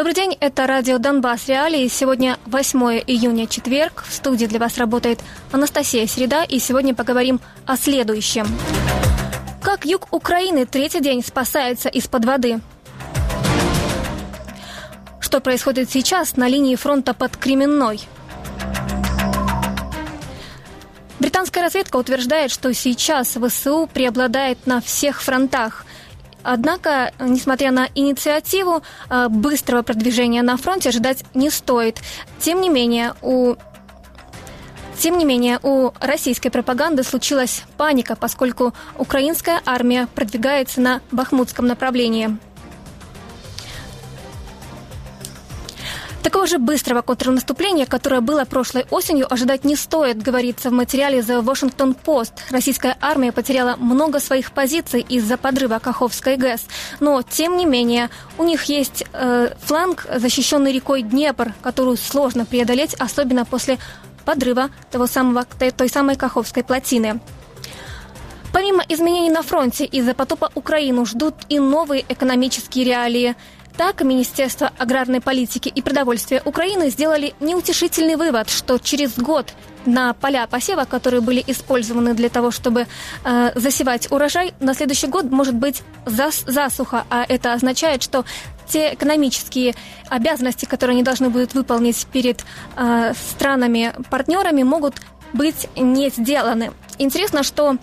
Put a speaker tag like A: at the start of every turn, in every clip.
A: Добрый день, это радио «Донбасс Реалии». Сегодня 8 июня, четверг. В студии для вас работает Анастасия Середа, и сегодня поговорим о следующем. Как юг Украины третий день спасается из-под воды? Что происходит сейчас на линии фронта под Кременной? Британская разведка утверждает, что сейчас ВСУ преобладает на всех фронтах. Однако, несмотря на инициативу, быстрого продвижения на фронте ожидать не стоит. Тем не менее, у российской пропаганды случилась паника, поскольку украинская армия продвигается на бахмутском направлении. Такого же быстрого контрнаступления, которое было прошлой осенью, ожидать не стоит, говорится в материале The Washington Post. Российская армия потеряла много своих позиций из-за подрыва Каховской ГЭС. Но, тем не менее, у них есть фланг, защищенный рекой Днепр, которую сложно преодолеть, особенно после подрыва той самой Каховской плотины. Помимо изменений на фронте, из-за потопа Украину ждут и новые экономические реалии. Так, Министерство аграрной политики и продовольствия Украины сделали неутешительный вывод, что через год на поля посева, которые были использованы для того, чтобы засевать урожай, на следующий год может быть засуха, а это означает, что те экономические обязанности, которые они должны будут выполнить перед странами-партнерами, могут быть не сделаны. Интересно, что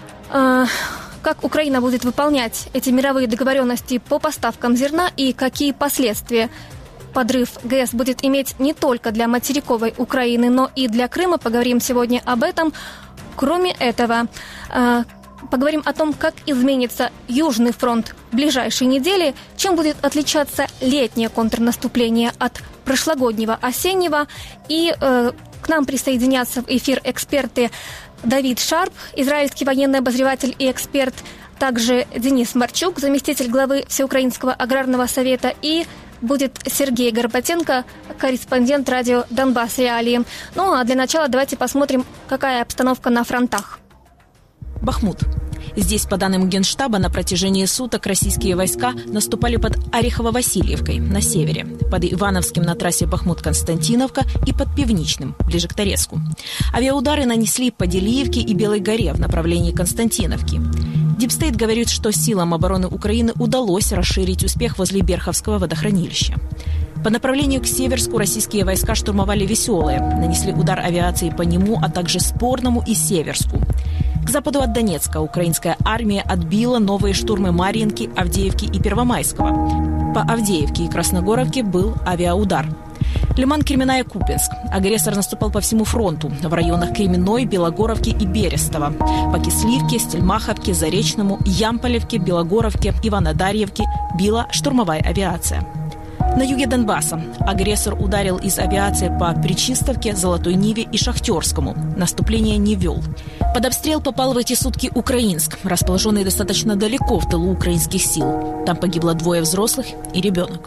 A: как Украина будет выполнять эти мировые договоренности по поставкам зерна и какие последствия подрыв ГЭС будет иметь не только для материковой Украины, но и для Крыма. Поговорим сегодня об этом. Кроме этого, поговорим о том, как изменится Южный фронт в ближайшие недели, чем будет отличаться летнее контрнаступление от прошлогоднего осеннего. И к нам присоединятся в эфир эксперты Давид Шарп, израильский военный обозреватель и эксперт, также Денис Марчук, заместитель главы Всеукраинского аграрного совета, и будет Сергей Горбатенко, корреспондент радио «Донбасс Реалии». Ну а для начала давайте посмотрим, какая обстановка на фронтах.
B: Бахмут. Здесь, по данным Генштаба, на протяжении суток российские войска наступали под Орехово-Васильевкой на севере, под Ивановским на трассе Бахмут-Константиновка и под Пивничным, ближе к Торецку. Авиаудары нанесли по Делиевке и Белой горе в направлении Константиновки. Дипстейт говорит, что силам обороны Украины удалось расширить успех возле Берховского водохранилища. По направлению к Северску российские войска штурмовали Веселое, нанесли удар авиации по нему, а также Спорному и Северску. К западу от Донецка украинская армия отбила новые штурмы Марьинки, Авдеевки и Первомайского. По Авдеевке и Красногоровке был авиаудар. Лиман, Кременная, Купинск. Агрессор наступал по всему фронту в районах Кременной, Белогоровки и Берестово. По Кисливке, Стельмаховке, Заречному, Ямполевке, Белогоровке, Иванодарьевке била штурмовая авиация. На юге Донбасса агрессор ударил из авиации по Пречистовке, Золотой Ниве и Шахтерскому. Наступление не вел. Под обстрел попал в эти сутки Украинск, расположенный достаточно далеко в тылу украинских сил. Там погибло 2 взрослых и ребенок.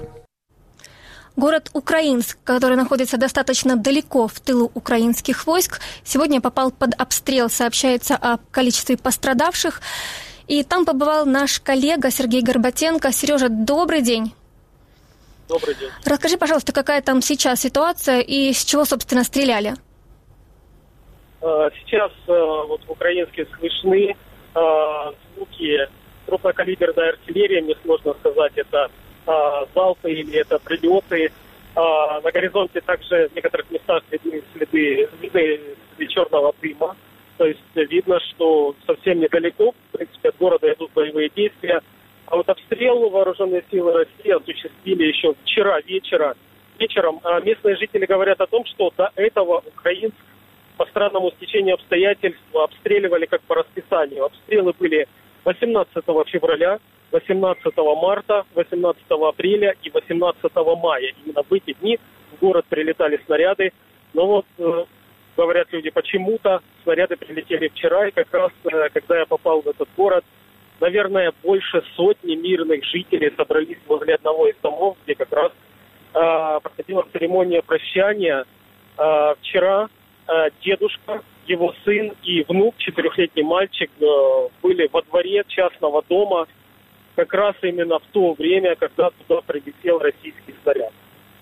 A: Город Украинск, который находится достаточно далеко в тылу украинских войск, сегодня попал под обстрел. Сообщается о количестве пострадавших. И там побывал наш коллега Сергей Горбатенко. Сережа, добрый день.
C: Добрый день.
A: Расскажи, пожалуйста, какая там сейчас ситуация и с чего, собственно, стреляли?
C: Сейчас вот в Украинске слышны звуки крупнокалиберной артиллерии, мне сложно сказать, это залпы или это прилеты. На горизонте также в некоторых местах видны следы черного дыма. То есть видно, что совсем недалеко, в принципе, от города идут боевые действия. А вот обстрел вооруженные силы России осуществили еще вчера вечером. Местные жители говорят о том, что до этого Украинск по странному стечению обстоятельств обстреливали как по расписанию. Обстрелы были 18 февраля, 18 марта, 18 апреля и 18 мая. Именно в эти дни в город прилетали снаряды. Но вот, говорят люди, почему-то снаряды прилетели вчера. И как раз, когда я попал в этот город, наверное, больше сотни мирных жителей собрались возле одного из домов, где как раз проходила церемония прощания. Вчера дедушка, его сын и внук, 4-летний мальчик, были во дворе частного дома как раз именно в то время, когда туда прилетел российский снаряд.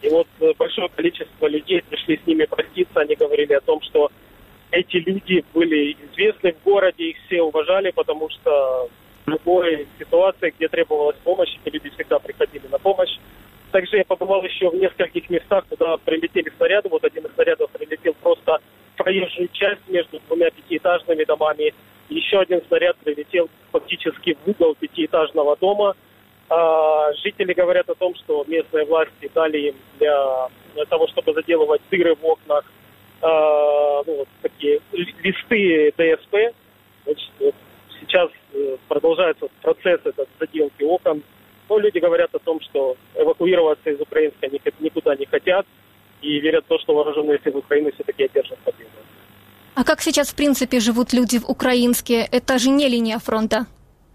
C: И вот большое количество людей пришли с ними проститься, они говорили о том, что эти люди были известны в городе, их все уважали, потому что в любой ситуации, где требовалась помощь, эти люди всегда приходили на помощь. Также я побывал еще в нескольких местах, куда прилетели снаряды. Вот один из снарядов прилетел просто в проезжую часть между двумя пятиэтажными домами. Еще один снаряд прилетел фактически в угол пятиэтажного дома. Жители говорят о том, что местные власти дали им для того, чтобы заделывать дыры в окнах, вот такие листы ДСП. Значит, сейчас продолжается процесс этот заделки окон. Но люди говорят о том, что эвакуироваться из Украины они никуда не хотят и верят в то, что вооруженные силы Украины все-таки одержат победу.
A: А как сейчас, в принципе, живут люди в Украинске? Это же не линия фронта.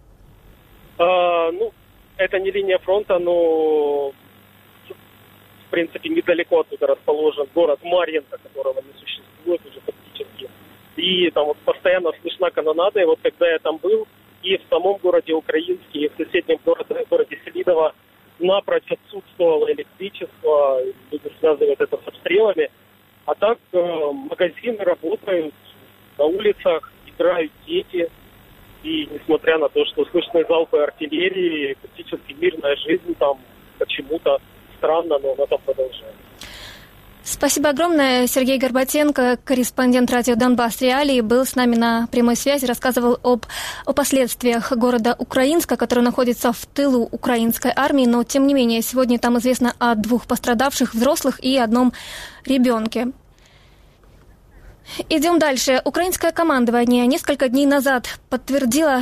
C: Это не линия фронта, но в принципе недалеко оттуда расположен город Марьинка, которого не существует уже фактически. И там вот постоянно слышна канонада. И вот когда я там был, и в самом городе Украинске, и в соседнем городе Селидово напрочь отсутствовало электричество, люди связывают это с обстрелами. А так магазины работают, на улицах играют дети. И несмотря на то, что слышны залпы артиллерии, практически мирная жизнь там почему-то странно, но она там продолжается.
A: Спасибо огромное. Сергей Горбатенко, корреспондент радио «Донбасс Реалии», был с нами на прямой связи, рассказывал о последствиях города Украинска, который находится в тылу украинской армии, но, тем не менее, сегодня там известно о 2 пострадавших взрослых и 1 ребенке. Идем дальше. Украинское командование несколько дней назад подтвердило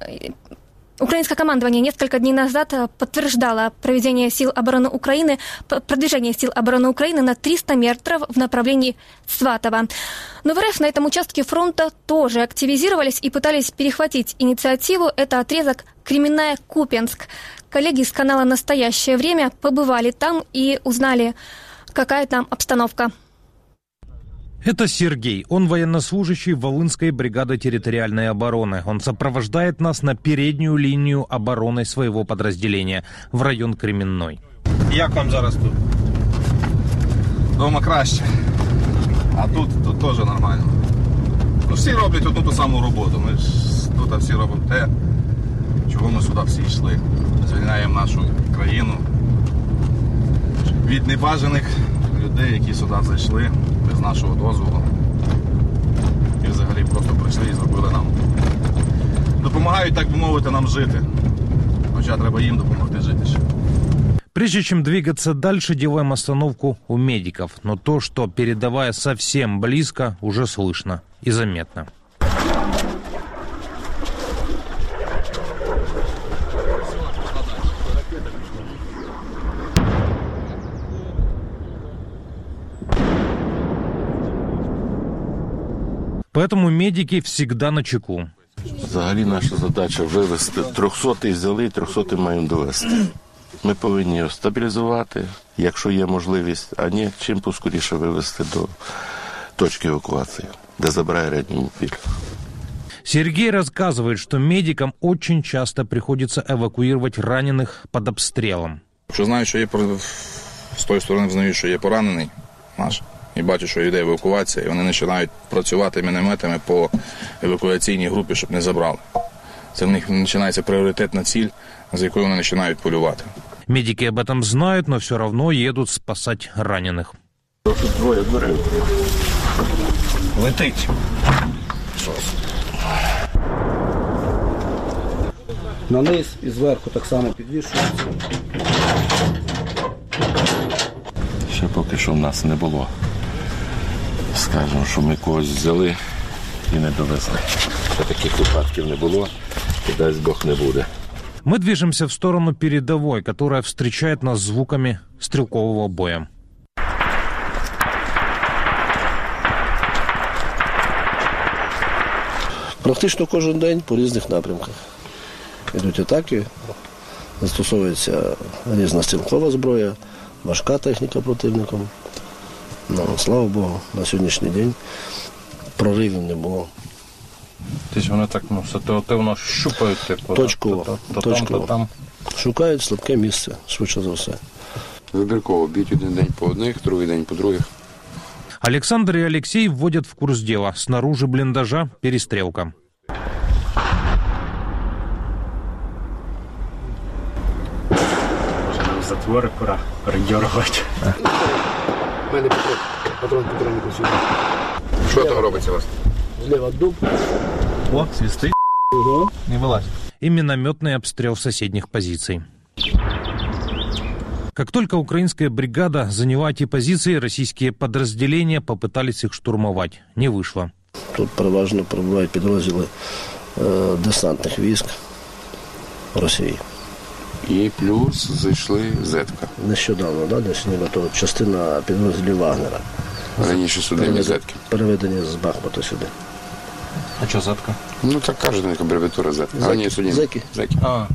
A: продвижение сил обороны Украины на 300 метров в направлении Сватово. Но в РФ на этом участке фронта тоже активизировались и пытались перехватить инициативу. Это отрезок Кременная-Купенск. Коллеги с канала «Настоящее время» побывали там и узнали, какая там обстановка.
D: Это Сергей. Он военнослужащий Волынской бригады территориальной обороны. Он сопровождает нас на переднюю линию обороны своего подразделения в район Кременной.
E: Як вам зараз тут? Дома краще. А тут теж нормально. Всі роблять одну ту саму роботу. Ми ж тут всі робимо те, чого ми сюди всі йшли. Звільняємо нашу країну від небажаних людей, які сюди зайшли без нашого дозволу. І взагалі просто прийшли і зробили нам. Допомагають, так би мовити, нам жити. Хоча треба їм допомогти жити ще.
D: Прежде чем двигаться дальше, делаем остановку у медиков. Но то, что передовая совсем близко, уже слышно и заметно. Поэтому медики всегда на чеку.
F: Взагалі наша задача вивезти 300-й взяли, 300-й маємо довести. Ми повинні його стабілізувати, якщо є можливість, а ні, чим поскоріше вивезти до точки евакуації, де забирає реанімобіль.
D: Сергей рассказывает, что медикам очень часто приходится эвакуировать раненых под обстрелом.
E: Що знаю, що є з тої сторони, знаю, що є поранений наш, і бачу, що йде евакуація, і вони починають працювати мінометами по евакуаційній групі, щоб не забрали. Це в них починається пріоритетна ціль, за якою вони починають полювати.
D: Медики об этом знают, но все равно едут спасать раненых.
F: Двоє дверей.
E: Летить.
G: На низ і зверху так само підвішується.
F: Ще поки що в нас не було. Скажемо, що ми когось взяли і не довезли. Ще таких випадків не було, і дасть Бог не буде.
D: Мы движемся в сторону передовой, которая встречает нас звуками стрелкового боя.
G: Практично кожен день по різних напрямках. Йдуть атаки, застосовується різна стрілкова зброя, важка техніка противником. Слава Богу, на сьогоднішній день проривів не було.
H: Тобто вони так ситуативно щупають? Типу,
G: точково.
H: То там.
G: Шукають слабке місце, швидше за все.
I: Вибірково б'ють один день по одних, другий день по других.
D: Александр и Алексей вводят в курс дела. Снаружи блиндажа перестрелка.
J: Затвори пора передьоргувати.
G: У мене патрон патроннику сюди.
I: Що там робиться у вас?
G: Зліва дуб.
H: О, свисты. Не вылазь.
D: И минометный обстрел соседних позиций. Как только украинская бригада заняла эти позиции, российские подразделения попытались их штурмовать. Не вышло.
G: Тут переважно перебувають підрозділи десантних військ Росії.
I: І плюс зайшли Зетка.
G: Нещодавно, десь нібито частина підрозділів Вагнера.
I: Раніше сюди не Зетки.
G: Переведені з Бахмута сюди.
H: А что, Зетка?
I: Ну так кажуть, як абревіатура Зетка. А ні, сьогодні
G: Зеки.
H: А,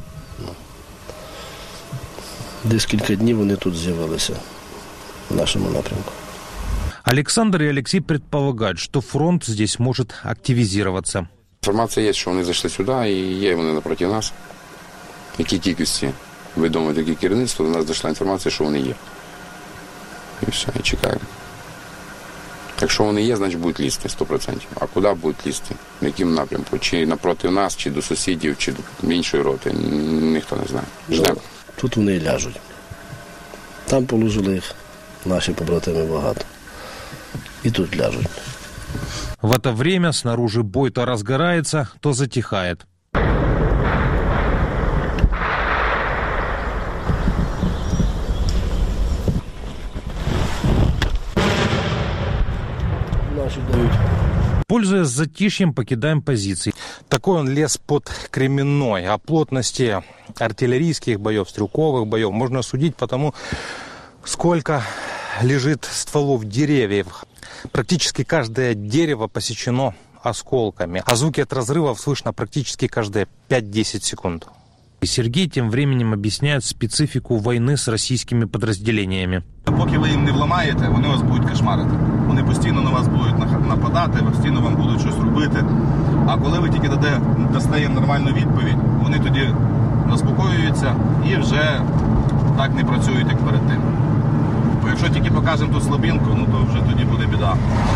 G: Десь кілька днів вони тут з'явилися в нашому напрямку.
D: Александр и Алексей предполагают, что фронт здесь может активизироваться.
I: Інформація є, що вони зайшли сюди і є вони напроти нас. Які кількості відомо таке керівництво, до нас дійшла інформація, що вони є. І все, і чекаємо. Якщо вони є, значить будуть лізти 100%. А куди будуть лізти? В якому напрямку? Чи напроти нас, чи до сусідів, чи до іншої роти? Ніхто не знає. Ждемо.
G: Тут вони і ляжуть. Там положили їх наші побратими багато. І тут ляжуть.
D: В это время снаружи бой то разгорается, то затихает.
G: Наші дають.
D: Пользуясь затишьем, покидаем позиции.
H: такой он лес под Кременной. О плотности артиллерийских боев, стрелковых боев можно судить по тому, сколько лежит стволов деревьев. Практически каждое дерево посечено осколками, а звуки от разрывов слышно практически каждые 5-10 секунд.
D: И Сергей тем временем объясняет специфику войны с российскими подразделениями.
E: Поки ви їм не вламаєте, вони вас будуть кошмарити. Вони постійно на вас будуть нападати, постійно вам будуть щось робити. А коли ви тільки дасте їм нормальну відповідь, вони тоді заспокоюються і вже так не працюють, як перед тим. Бо якщо тільки покажемо ту слабинку, ну то вже тоді буде біда.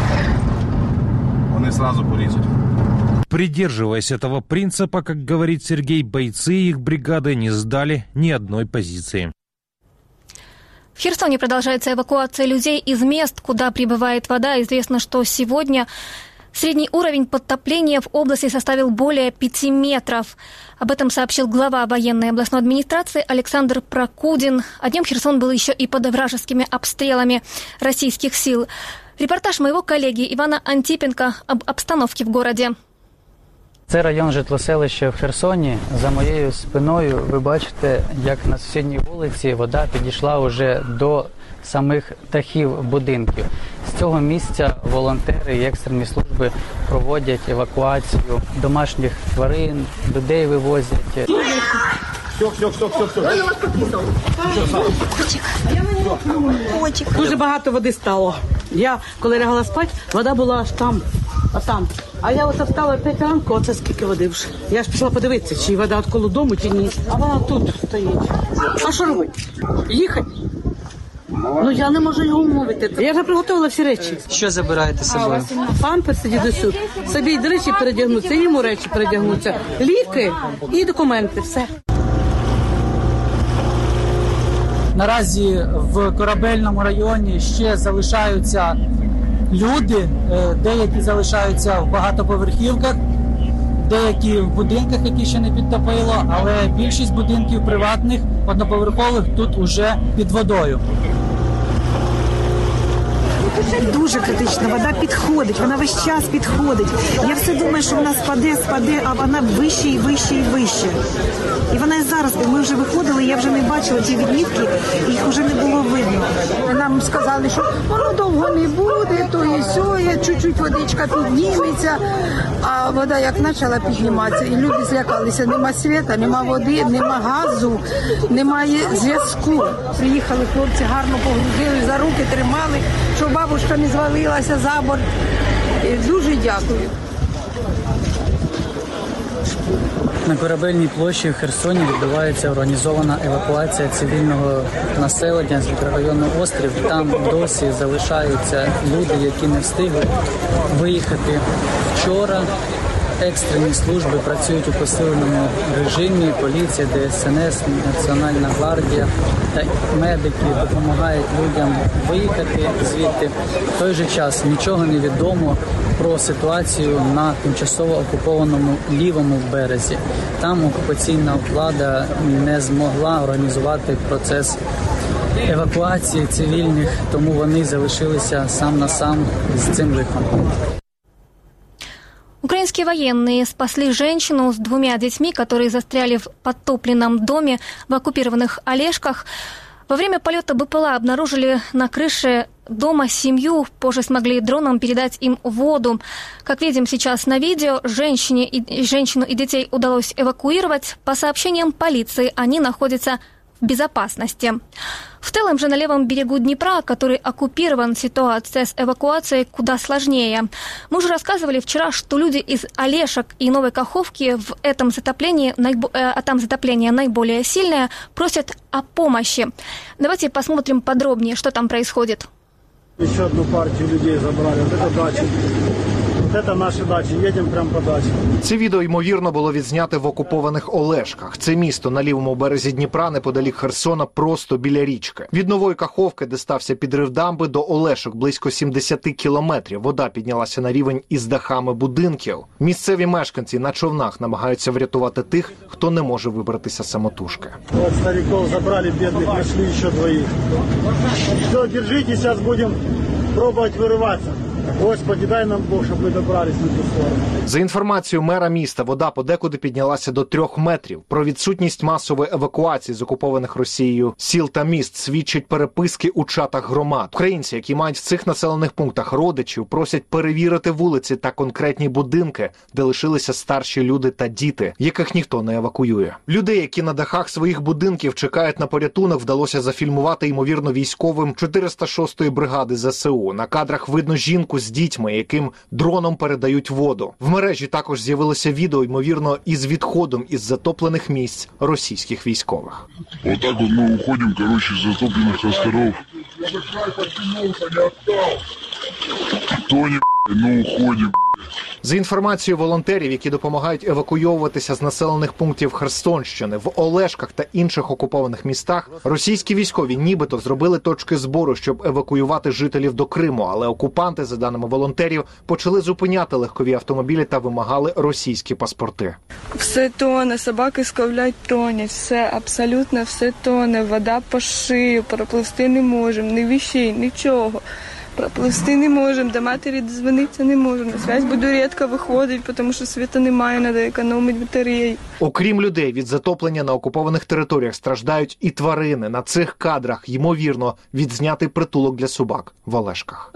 E: Вони одразу полізуть.
D: Придерживаясь этого принципа, как говорит Сергей, бойцы их бригады не сдали ни одной позиции.
A: В Херсоне продолжается эвакуация людей из мест, куда прибывает вода. Известно, что сегодня средний уровень подтопления в области составил более 5 метров. Об этом сообщил глава военной областной администрации Александр Прокудин. А днем Херсон был еще и под вражескими обстрелами российских сил. Репортаж моего коллеги Ивана Антипенко об обстановке в городе.
K: Це район житлоселища в Херсоні. За моєю спиною ви бачите, як на сусідній вулиці вода підійшла вже до самих дахів будинків. З цього місця волонтери і екстрені служби проводять евакуацію домашніх тварин, людей вивозять.
L: Дуже багато води стало. Я, коли лягала спати, вода була аж там, а там. А я оце встала 5 ранку, оце скільки води вже. Я ж пішла подивитися, чи вода від коло дому, чи ні. А вона тут стоїть. А що робити? Їхати? Ну я не можу його умовити. Я вже приготувала всі речі.
K: Що забираєте з собою?
L: Памперси дідусю. Собі й речі передягнуться, і йому речі передягнуться. Ліки і документи, все.
M: Наразі в Корабельному районі ще залишаються люди, деякі залишаються в багатоповерхівках, деякі в будинках, які ще не підтопило, але більшість будинків приватних, одноповерхових тут уже під водою.
N: Дуже критична, вода підходить, вона весь час підходить. Я все думаю, що вона спаде, а вона вище і вище і вище. І вона і зараз, ми вже виходили, я вже не бачила ті відмітки, їх вже не було видно.
O: Нам сказали, що воно довго не буде, то і сьо, чуть-чуть водичка підніметься, а вода як почала підніматися, і люди злякалися, нема світа, нема води, нема газу, немає зв'язку. Приїхали хлопці, гарно погрузили, за руки тримали, щоб бабушка не звалилася за борт. Дуже дякую.
K: На Корабельній площі в Херсоні відбувається організована евакуація цивільного населення з мікрорайону Острів. Там досі залишаються люди, які не встигли виїхати вчора. Екстрені служби працюють у посиленому режимі. Поліція, ДСНС, Національна гвардія та медики допомагають людям виїхати звідти. В той же час нічого не відомо про ситуацію на тимчасово окупованому лівому березі. Там окупаційна влада не змогла організувати процес евакуації цивільних, тому вони залишилися сам на сам з цим лихом.
A: Украинские военные спасли женщину с 2 детьми, которые застряли в подтопленном доме в оккупированных Олешках. Во время полета БПЛА обнаружили на крыше дома семью, позже смогли дроном передать им воду. Как видим сейчас на видео, женщину и детей удалось эвакуировать. По сообщениям полиции, они находятся в безопасности. В целом же на левом берегу Днепра, который оккупирован, ситуация с эвакуацией куда сложнее. Мы уже рассказывали вчера, что люди из Олешек и Новой Каховки в этом затоплении, а там затопление наиболее сильное, просят о помощи. Давайте посмотрим подробнее, что там происходит.
P: Еще одну партию людей забрали. Вот это дача. Вот это наші дачі. Їдемо прямо по дачі.
Q: Це відео, ймовірно, було відзнято в окупованих Олешках. Це місто на лівому березі Дніпра, неподалік Херсона, просто біля річки. Від Нової Каховки, де стався підрив дамби, до Олешок близько 70 кілометрів. Вода піднялася на рівень із дахами будинків. Місцеві мешканці на човнах намагаються врятувати тих, хто не може вибратися самотужки.
P: От стариків забрали, бідних, знайшли ще 2. Все, держите, зараз будемо пробувати вириватися. Господи, дай нам Бог, щоб ми добрались на ту сторону.
Q: За інформацією мера міста, вода подекуди піднялася до 3 метрів. Про відсутність масової евакуації з окупованих Росією сіл та міст свідчать переписки у чатах громад. Українці, які мають в цих населених пунктах родичів, просять перевірити вулиці та конкретні будинки, де лишилися старші люди та діти, яких ніхто не евакуює. Людей, які на дахах своїх будинків чекають на порятунок, вдалося зафільмувати, ймовірно, військовим 406-ї бригади ЗСУ. На кадрах видно жінку з дітьми, яким дроном передають воду. В мережі також з'явилося відео, ймовірно, із відходом із затоплених місць російських військових.
R: Отак от ми уходимо, коротше, з затоплених островів. Тоні, уходимо.
Q: За інформацією волонтерів, які допомагають евакуйовуватися з населених пунктів Херсонщини, в Олешках та інших окупованих містах, російські військові нібито зробили точки збору, щоб евакуювати жителів до Криму, але окупанти, за даними волонтерів, почали зупиняти легкові автомобілі та вимагали російські паспорти.
S: Все тоне, собаки сковлять, тонять, все, абсолютно все тоне, вода по шию, пропливти не можемо, ні віщей, нічого. Пропливти не можемо, до матері дозвонитися не можемо. На зв'язь буду рідко виходити, тому що світу немає, треба економити батареї.
Q: Окрім людей, від затоплення на окупованих територіях страждають і тварини. На цих кадрах, ймовірно, відзнятий притулок для собак в Олешках.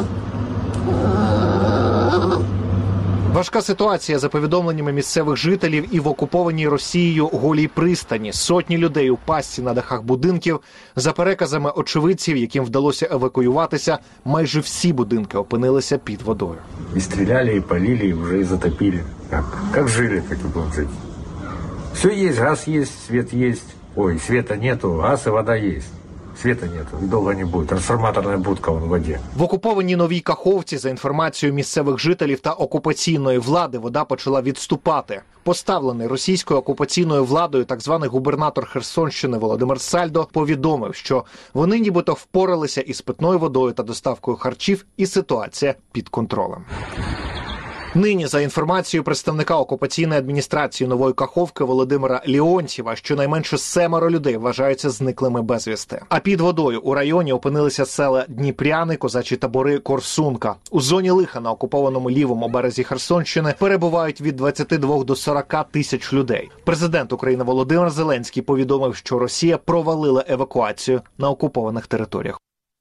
Q: Важка ситуація, за повідомленнями місцевих жителів, і в окупованій Росією Голій пристані. Сотні людей у пастці на дахах будинків. За переказами очевидців, яким вдалося евакуюватися, майже всі будинки опинилися під водою.
T: І стріляли, і палили, і вже і затопили. Як жили, так і будемо жити. Все є, газ є, світ є. Ой, світа нету, газ і вода є. Света нету, и долго не будет. Трансформаторная будка в воді.
Q: В окупованій Новій Каховці, за інформацією місцевих жителів та окупаційної влади, вода почала відступати. Поставлений російською окупаційною владою так званий губернатор Херсонщини Володимир Сальдо повідомив, що вони нібито впоралися із питною водою та доставкою харчів, і ситуація під контролем. Нині, за інформацією представника окупаційної адміністрації Нової Каховки Володимира Леонтьєва, щонайменше 7 людей вважаються зниклими безвісти. А під водою у районі опинилися села Дніпряни, козачі табори, Корсунка. У зоні лиха на окупованому лівому березі Херсонщини перебувають від 22 до 40 тисяч людей. Президент України Володимир Зеленський повідомив, що Росія провалила евакуацію на окупованих територіях.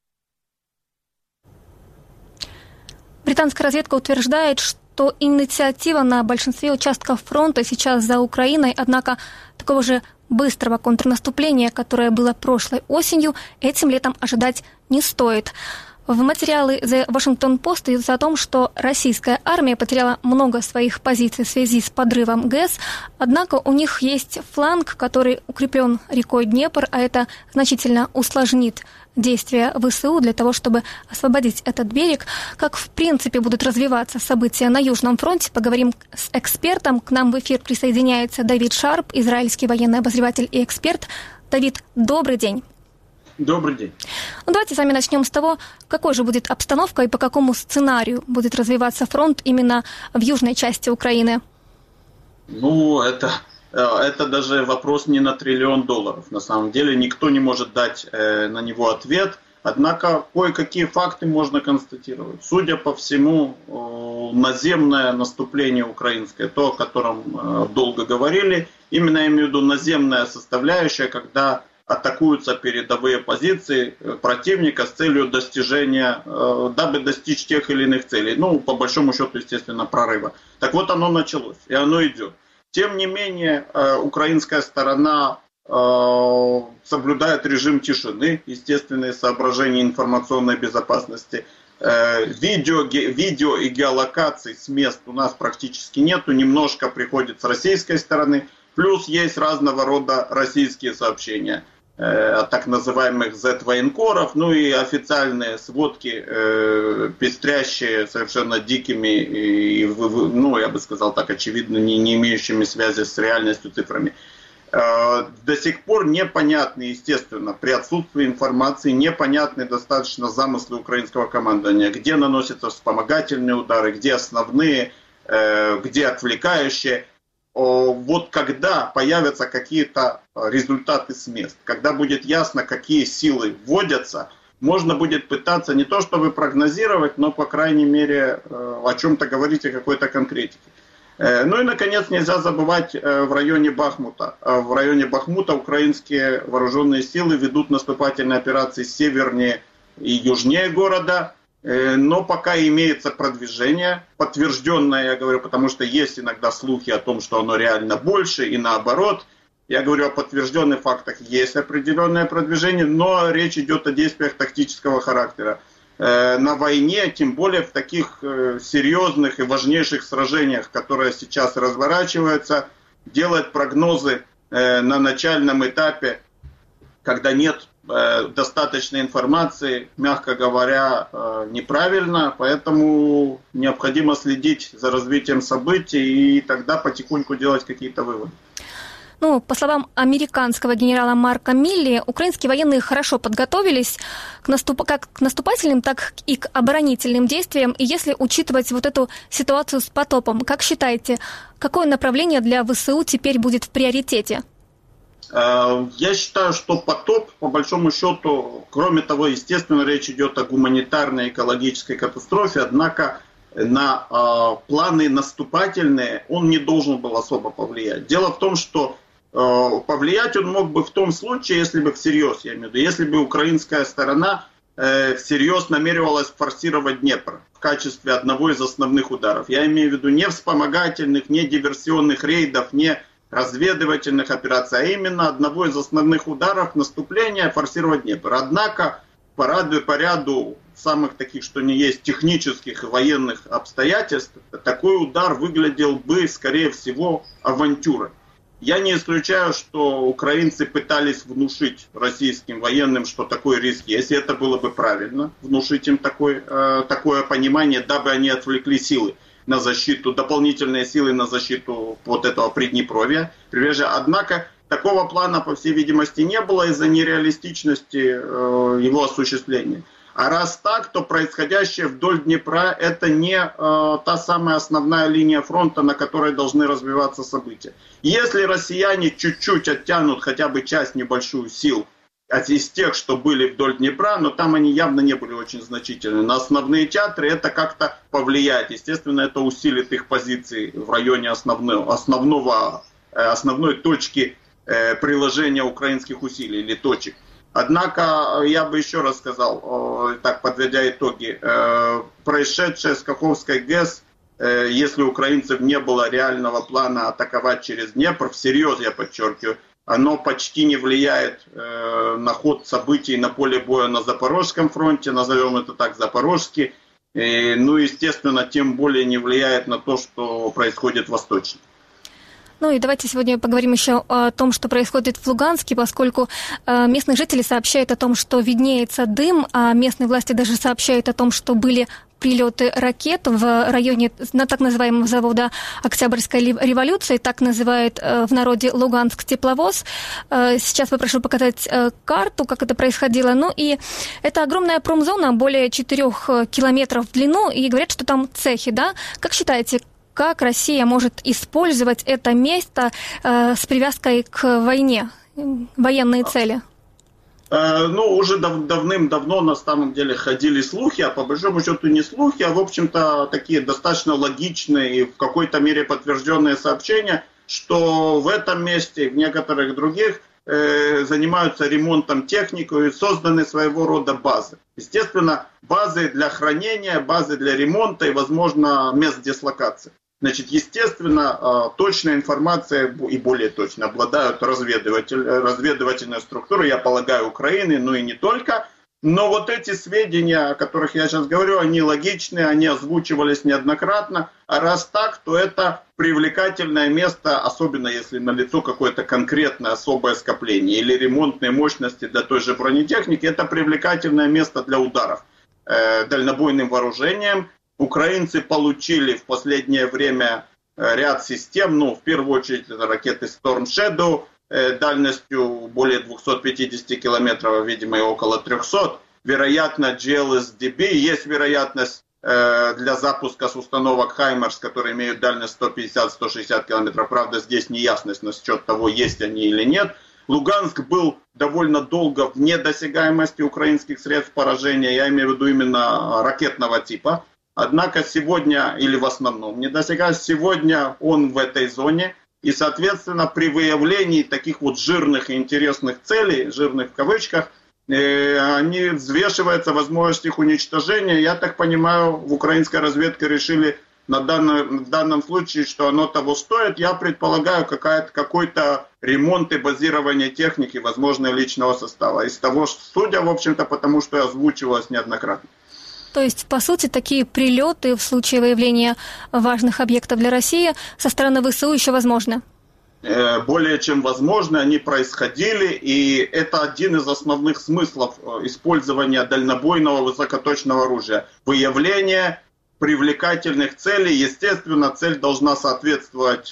A: Британская разведка утверждает, что инициатива на большинстве участков фронта сейчас за Украиной, однако такого же быстрого контрнаступления, которое было прошлой осенью, этим летом ожидать не стоит. В материале The Washington Post идется о том, что российская армия потеряла много своих позиций в связи с подрывом ГЭС, однако у них есть фланг, который укреплен рекой Днепр, а это значительно усложнит действия ВСУ для того, чтобы освободить этот берег. Как, в принципе, будут развиваться события на Южном фронте, поговорим с экспертом. К нам в эфир присоединяется Давид Шарп, израильский военный обозреватель и эксперт. Давид, добрый день.
U: Добрый день.
A: Ну, давайте с вами начнем с того, какой же будет обстановка и по какому сценарию будет развиваться фронт именно в южной части Украины.
U: Ну, это даже вопрос не на $1 триллион. На самом деле никто не может дать на него ответ. Однако кое-какие факты можно констатировать. Судя по всему, наземное наступление украинское, то, о котором долго говорили, именно я имею в виду наземная составляющая, когда атакуются передовые позиции противника с целью достижения, дабы достичь тех или иных целей. Ну, по большому счету, естественно, прорыва. Так вот, оно началось, и оно идет. Тем не менее, украинская сторона соблюдает режим тишины, естественные соображения информационной безопасности. Видео и геолокаций с мест у нас практически нету, немножко приходит с российской стороны. Плюс есть разного рода российские сообщения от так называемых Z-военкоров, ну и официальные сводки, пестрящие совершенно дикими и, ну, я бы сказал так, очевидно, не имеющими связи с реальностью цифрами. До сих пор непонятны, естественно, при отсутствии информации, непонятны достаточно замыслы украинского командования, где наносятся вспомогательные удары, где основные, где отвлекающие. Вот когда появятся какие-то результаты с мест, когда будет ясно, какие силы вводятся, можно будет пытаться не то чтобы прогнозировать, но, по крайней мере, о чем-то говорить, о какой-то конкретике. Ну и, наконец, нельзя забывать в районе Бахмута. В районе Бахмута украинские вооруженные силы ведут наступательные операции севернее и южнее города. Но пока имеется продвижение, подтвержденное, я говорю, потому что есть иногда слухи о том, что оно реально больше, и наоборот. Я говорю о подтвержденных фактах, есть определенное продвижение, но речь идет о действиях тактического характера. На войне, тем более в таких серьезных и важнейших сражениях, которые сейчас разворачиваются, делать прогнозы на начальном этапе, когда нет достаточной информации, мягко говоря, неправильно, поэтому необходимо следить за развитием событий и тогда потихоньку делать какие-то выводы.
A: Ну, по словам американского генерала Марка Милли, украинские военные хорошо подготовились как к наступательным, так и к оборонительным действиям. И если учитывать вот эту ситуацию с потопом, как считаете, какое направление для ВСУ теперь будет в приоритете?
U: Я считаю, что потоп, по большому счету, кроме того, естественно, речь идет о гуманитарной экологической катастрофе, однако на планы наступательные он не должен был особо повлиять. Дело в том, что повлиять он мог бы в том случае, если бы всерьез, я имею в виду, если бы украинская сторона всерьез намеревалась форсировать Днепр в качестве одного из основных ударов. Я имею в виду не вспомогательных, не диверсионных рейдов, не разведывательных операций, а именно одного из основных ударов наступления форсировать Днепр. Однако по ряду самых таких, что не есть, технических и военных обстоятельств, такой удар выглядел бы, скорее всего, авантюрой. Я не исключаю, что украинцы пытались внушить российским военным, что такой риск есть, и это было бы правильно, внушить им такое понимание, дабы они отвлекли силы на защиту, дополнительные силы на защиту вот этого Приднепровья. Однако такого плана, по всей видимости, не было из-за нереалистичности его осуществления. А раз так, то происходящее вдоль Днепра – это не та самая основная линия фронта, на которой должны развиваться события. Если россияне чуть-чуть оттянут хотя бы часть небольшую сил из тех, что были вдоль Днепра, но там они явно не были очень значительны, на основные театры, это как-то повлияет. Естественно, это усилит их позиции в районе основной точки приложения украинских усилий или точек. Однако, я бы еще раз сказал, так подведя итоги, происшедшее с Каховской ГЭС, если у украинцев не было реального плана атаковать через Днепр, всерьез, я подчеркиваю, оно почти не влияет на ход событий на поле боя на Запорожском фронте, назовем это так, Запорожский. Ну, естественно, тем более не влияет на то, что происходит восточно.
A: Ну и давайте сегодня поговорим еще о том, что происходит в Луганске, поскольку местные жители сообщают о том, что виднеется дым, а местные власти даже сообщают о том, что были прилеты ракет в районе так называемого завода Октябрьской революции, так называют в народе Луганск тепловоз. Сейчас попрошу показать карту, как это происходило. Ну и это огромная промзона, более 4 километров в длину, и говорят, что там цехи, да? Как считаете, как Россия может использовать это место с привязкой к войне, военные цели?
U: Ну, уже давным-давно на самом деле ходили слухи, а по большому счету не слухи, а в общем-то такие достаточно логичные и в какой-то мере подтвержденные сообщения, что в этом месте и в некоторых других занимаются ремонтом техники и созданы своего рода базы. Естественно, базы для хранения, базы для ремонта и, возможно, мест дислокации. Значит, естественно, точная информация и более точно обладают разведывательные структуры, я полагаю, Украины, но и не только. Но вот эти сведения, о которых я сейчас говорю, они логичны, они озвучивались неоднократно. А раз так, то это привлекательное место, особенно если налицо какое-то конкретное особое скопление или ремонтные мощности для той же бронетехники, это привлекательное место для ударов дальнобойным вооружением. Украинцы получили в последнее время ряд систем, ну, в первую очередь, это ракеты Storm Shadow, дальностью более 250 километров, видимо, и около 300. Вероятно, GLSDB, есть вероятность для запуска с установок HIMARS, которые имеют дальность 150-160 километров. Правда, здесь неясность насчет того, есть они или нет. Луганск был довольно долго в недосягаемости украинских средств поражения, я имею в виду именно ракетного типа. Однако сегодня, или в основном недосягаемость, сегодня он в этой зоне. И, соответственно, при выявлении таких вот жирных и интересных целей, жирных в кавычках, они взвешиваются возможность их уничтожения. Я так понимаю, в украинской разведке решили в данном случае, что оно того стоит. Я предполагаю, какой-то ремонт и базирование техники, возможно, личного состава. Из того, судя, в общем-то, потому что озвучивалось неоднократно.
A: То есть, по сути, такие прилеты в случае выявления важных объектов для России со стороны ВСУ еще возможны?
U: Более чем возможно, они происходили, и это один из основных смыслов использования дальнобойного высокоточного оружия. Выявление привлекательных целей. Естественно, цель должна соответствовать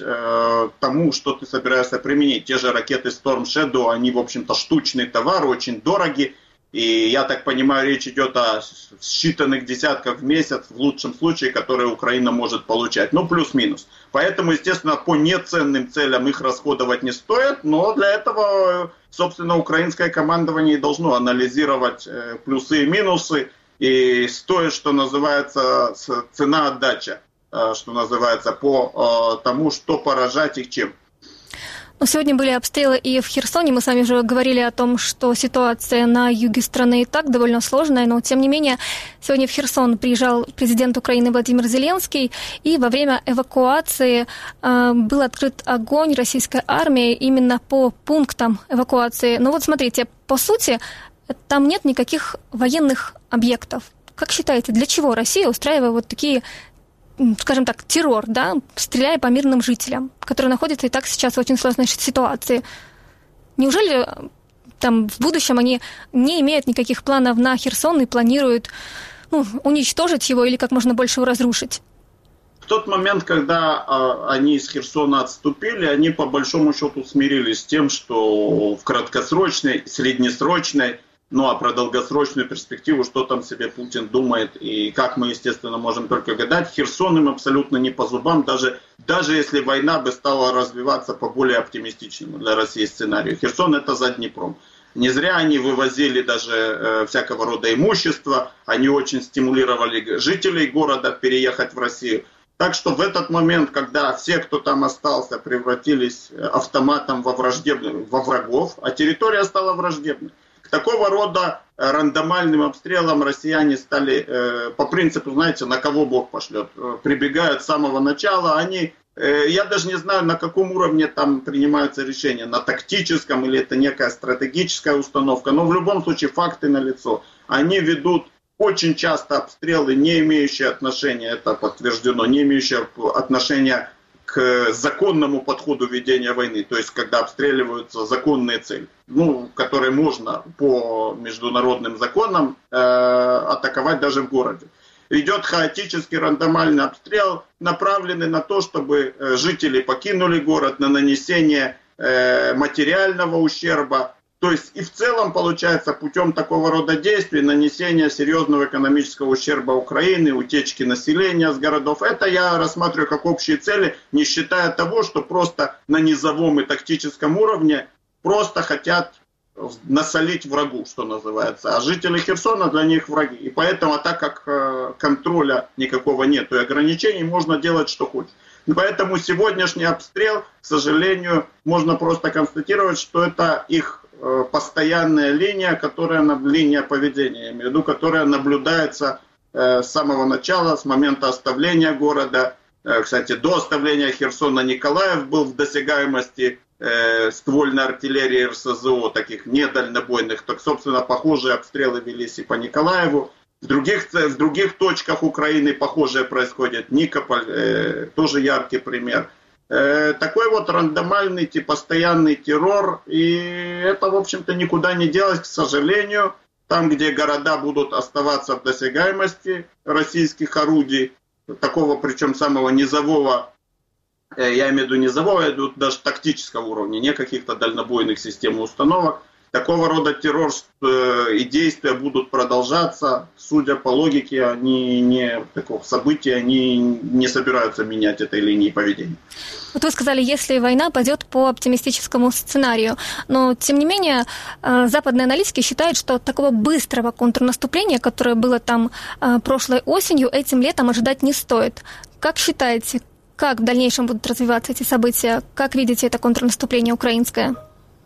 U: тому, что ты собираешься применить. Те же ракеты Storm Shadow, они, в общем-то, штучный товар, очень дороги. И я так понимаю, речь идет о считанных десятках в месяц, в лучшем случае, которые Украина может получать. Ну, плюс-минус. Поэтому, естественно, по неценным целям их расходовать не стоит. Но для этого, собственно, украинское командование должно анализировать плюсы и минусы. И стоит, что называется, цена-отдача, что называется, по тому, что поражать и чем.
A: Сегодня были обстрелы и в Херсоне. Мы с вами уже говорили о том, что ситуация на юге страны и так довольно сложная, но тем не менее сегодня в Херсон приезжал президент Украины Владимир Зеленский, и во время эвакуации был открыт огонь российской армии именно по пунктам эвакуации. Но вот смотрите, по сути, там нет никаких военных объектов. Как считаете, для чего Россия устраивает вот такие, скажем так, террор, да, стреляя по мирным жителям, которые находятся и так сейчас в очень сложной ситуации? Неужели там в будущем они не имеют никаких планов на Херсон и планируют уничтожить его или как можно больше его разрушить?
U: В тот момент, когда они из Херсона отступили, они по большому счету смирились с тем, что в краткосрочной, среднесрочной, ну а про долгосрочную перспективу, что там себе Путин думает и как мы, естественно, можем только гадать, Херсон им абсолютно не по зубам, даже если война бы стала развиваться по более оптимистичному для России сценарию. Херсон — это за Днепром. Не зря они вывозили даже всякого рода имущество, они очень стимулировали жителей города переехать в Россию. Так что в этот момент, когда все, кто там остался, превратились автоматом во врагов, а территория стала враждебной, к такого рода рандомальным обстрелам россияне стали, по принципу, знаете, на кого Бог пошлет, прибегают с самого начала, они Я даже не знаю, на каком уровне там принимаются решения, на тактическом или это некая стратегическая установка, но в любом случае факты налицо. Они ведут очень часто обстрелы, не имеющие отношения, это подтверждено, не имеющие отношения к законному подходу ведения войны, то есть когда обстреливаются законные цели, которые можно по международным законам атаковать даже в городе. Идет хаотический рандомальный обстрел, направленный на то, чтобы жители покинули город, на нанесение материального ущерба. То есть и в целом получается путем такого рода действий нанесение серьезного экономического ущерба Украине, утечки населения с городов. Это я рассматриваю как общие цели, не считая того, что просто на низовом и тактическом уровне просто хотят насолить врагу, что называется. А жители Херсона для них враги. И поэтому, так как контроля никакого нет и ограничений, можно делать, что хочешь. И поэтому сегодняшний обстрел, к сожалению, можно просто констатировать, что это их постоянная линия, линия поведения, я имею в виду, которая наблюдается с самого начала, с момента оставления города. Кстати, до оставления Херсона Николаев был в досягаемости ствольной артиллерии РСЗО, таких недальнобойных. Так, собственно, похожие обстрелы велись и по Николаеву. В других точках Украины похожее происходит. Никополь, тоже яркий пример. Такой вот рандомальный, постоянный террор, и это, в общем-то, никуда не делось, к сожалению. Там, где города будут оставаться в досягаемости российских орудий, такого, причем самого низового, я имею в виду низового, я имею в виду даже тактического уровня, не каких-то дальнобойных систем и установок, такого рода террор и действия будут продолжаться. Судя по логике, события не собираются менять этой линии поведения.
A: Вот вы сказали, если война пойдет по оптимистическому сценарию. Но, тем не менее, западные аналитики считают, что такого быстрого контрнаступления, которое было там прошлой осенью, этим летом ожидать не стоит. Как считаете, как в дальнейшем будут развиваться эти события? Как видите это контрнаступление украинское?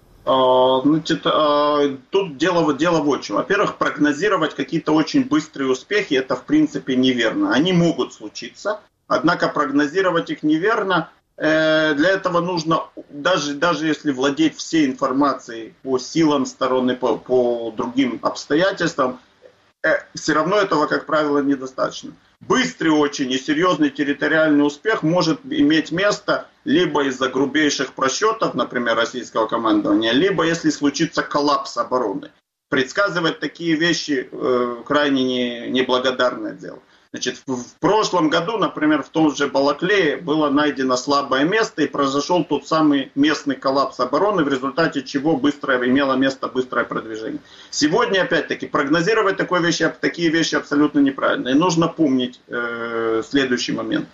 U: Тут дело в чем. Во-первых, прогнозировать какие-то очень быстрые успехи, это в принципе неверно. Они могут случиться, однако прогнозировать их неверно. Для этого нужно, даже если владеть всей информацией по силам стороны, по другим обстоятельствам, все равно этого, как правило, недостаточно. Быстрый очень и серьезный территориальный успех может иметь место либо из-за грубейших просчетов, например, российского командования, либо если случится коллапс обороны. Предсказывать такие вещи крайне неблагодарное дело. Значит, в прошлом году, например, в том же Балаклее было найдено слабое место и произошел тот самый местный коллапс обороны, в результате чего имело место быстрое продвижение. Сегодня, опять-таки, прогнозировать такие вещи абсолютно неправильно. И нужно помнить следующий момент.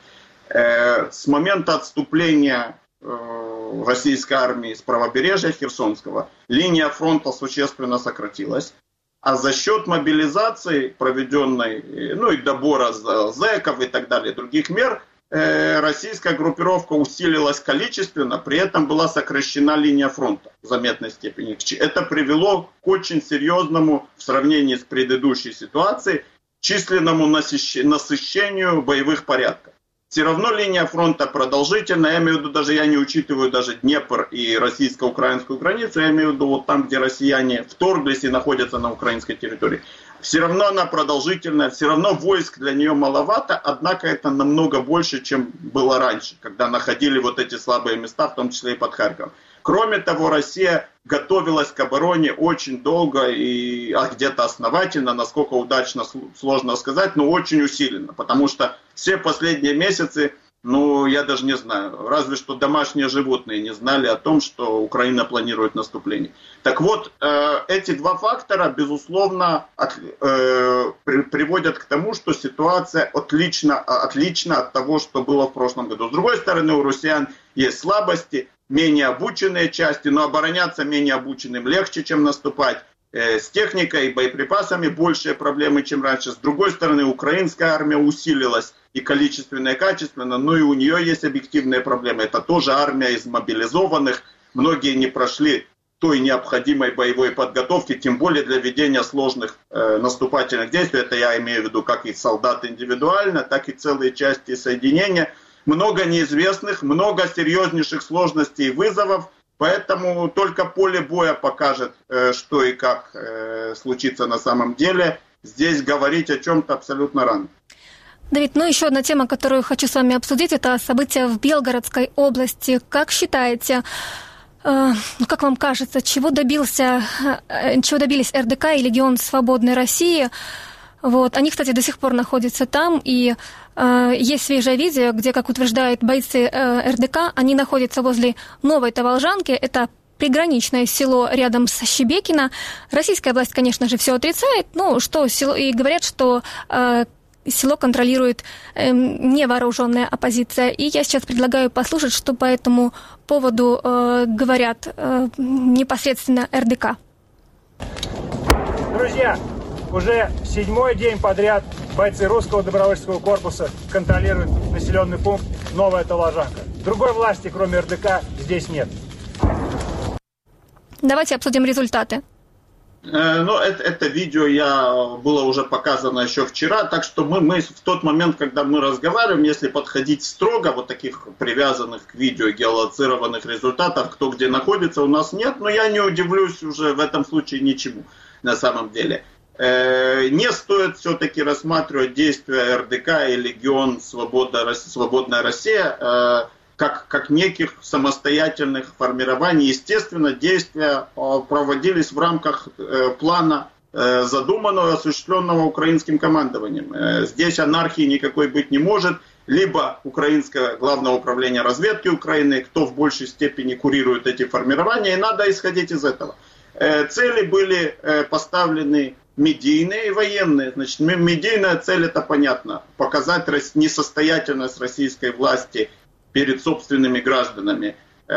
U: С момента отступления российской армии с правобережья Херсонского линия фронта существенно сократилась. А за счет мобилизации, проведенной, и добора зэков и так далее, других мер, российская группировка усилилась количественно, при этом была сокращена линия фронта в заметной степени. Это привело к очень серьезному, в сравнении с предыдущей ситуацией, численному насыщению боевых порядков. Все равно линия фронта продолжительна, я имею в виду, я не учитываю даже Днепр и российско-украинскую границу, я имею в виду вот там, где россияне вторглись и находятся на украинской территории. Все равно она продолжительная, все равно войск для нее маловато, однако это намного больше, чем было раньше, когда находили вот эти слабые места, в том числе и под Харьковом. Кроме того, Россия готовилась к обороне очень долго, а где-то основательно, насколько удачно, сложно сказать, но очень усиленно, потому что все последние месяцы, я даже не знаю, разве что домашние животные не знали о том, что Украина планирует наступление. Так вот, эти два фактора, безусловно, приводят к тому, что ситуация отлична от того, что было в прошлом году. С другой стороны, у россиян есть слабости, менее обученные части, но обороняться менее обученным легче, чем наступать. С техникой и боеприпасами большие проблемы, чем раньше. С другой стороны, украинская армия усилилась и количественно, и качественно, но и у нее есть объективные проблемы. Это тоже армия из мобилизованных. Многие не прошли той необходимой боевой подготовки, тем более для ведения сложных наступательных действий. Это я имею в виду как и солдат индивидуально, так и целые части соединения. много неизвестных, много серьезнейших сложностей и вызовов. Поэтому только поле боя покажет, что и как случится на самом деле. Здесь говорить о чем-то абсолютно рано.
A: Давид, ну еще одна тема, которую хочу с вами обсудить, это события в Белгородской области. Как считаете, как вам кажется, чего добились РДК и Легион Свободной России? Вот. Они, кстати, до сих пор находятся там, и есть свежее видео, где, как утверждают бойцы РДК, они находятся возле Новой Таволжанки, это приграничное село рядом с Щебекино. Российская власть, конечно же, все отрицает, и говорят, что село контролирует невооруженная оппозиция. И я сейчас предлагаю послушать, что по этому поводу говорят непосредственно РДК.
B: Друзья, уже 7-й день подряд бойцы русского добровольческого корпуса контролируют населенный пункт Новая Таволжанка. Другой власти, кроме РДК, здесь нет.
A: Давайте обсудим результаты.
U: Это видео было уже показано еще вчера, так что мы в тот момент, когда мы разговариваем, если подходить строго, вот таких привязанных к видео геолоцированных результатов, кто где находится, у нас нет, но я не удивлюсь уже в этом случае ничему на самом деле. Не стоит все-таки рассматривать действия РДК и Легион Свободная Россия как неких самостоятельных формирований. Естественно, действия проводились в рамках плана, задуманного и осуществленного украинским командованием. Здесь анархии никакой быть не может. Либо Украинское Главное управление разведки Украины, кто в большей степени курирует эти формирования, и надо исходить из этого. Цели были поставлены медийные и военные. Значит, медийная цель, это понятно, показать несостоятельность российской власти перед собственными гражданами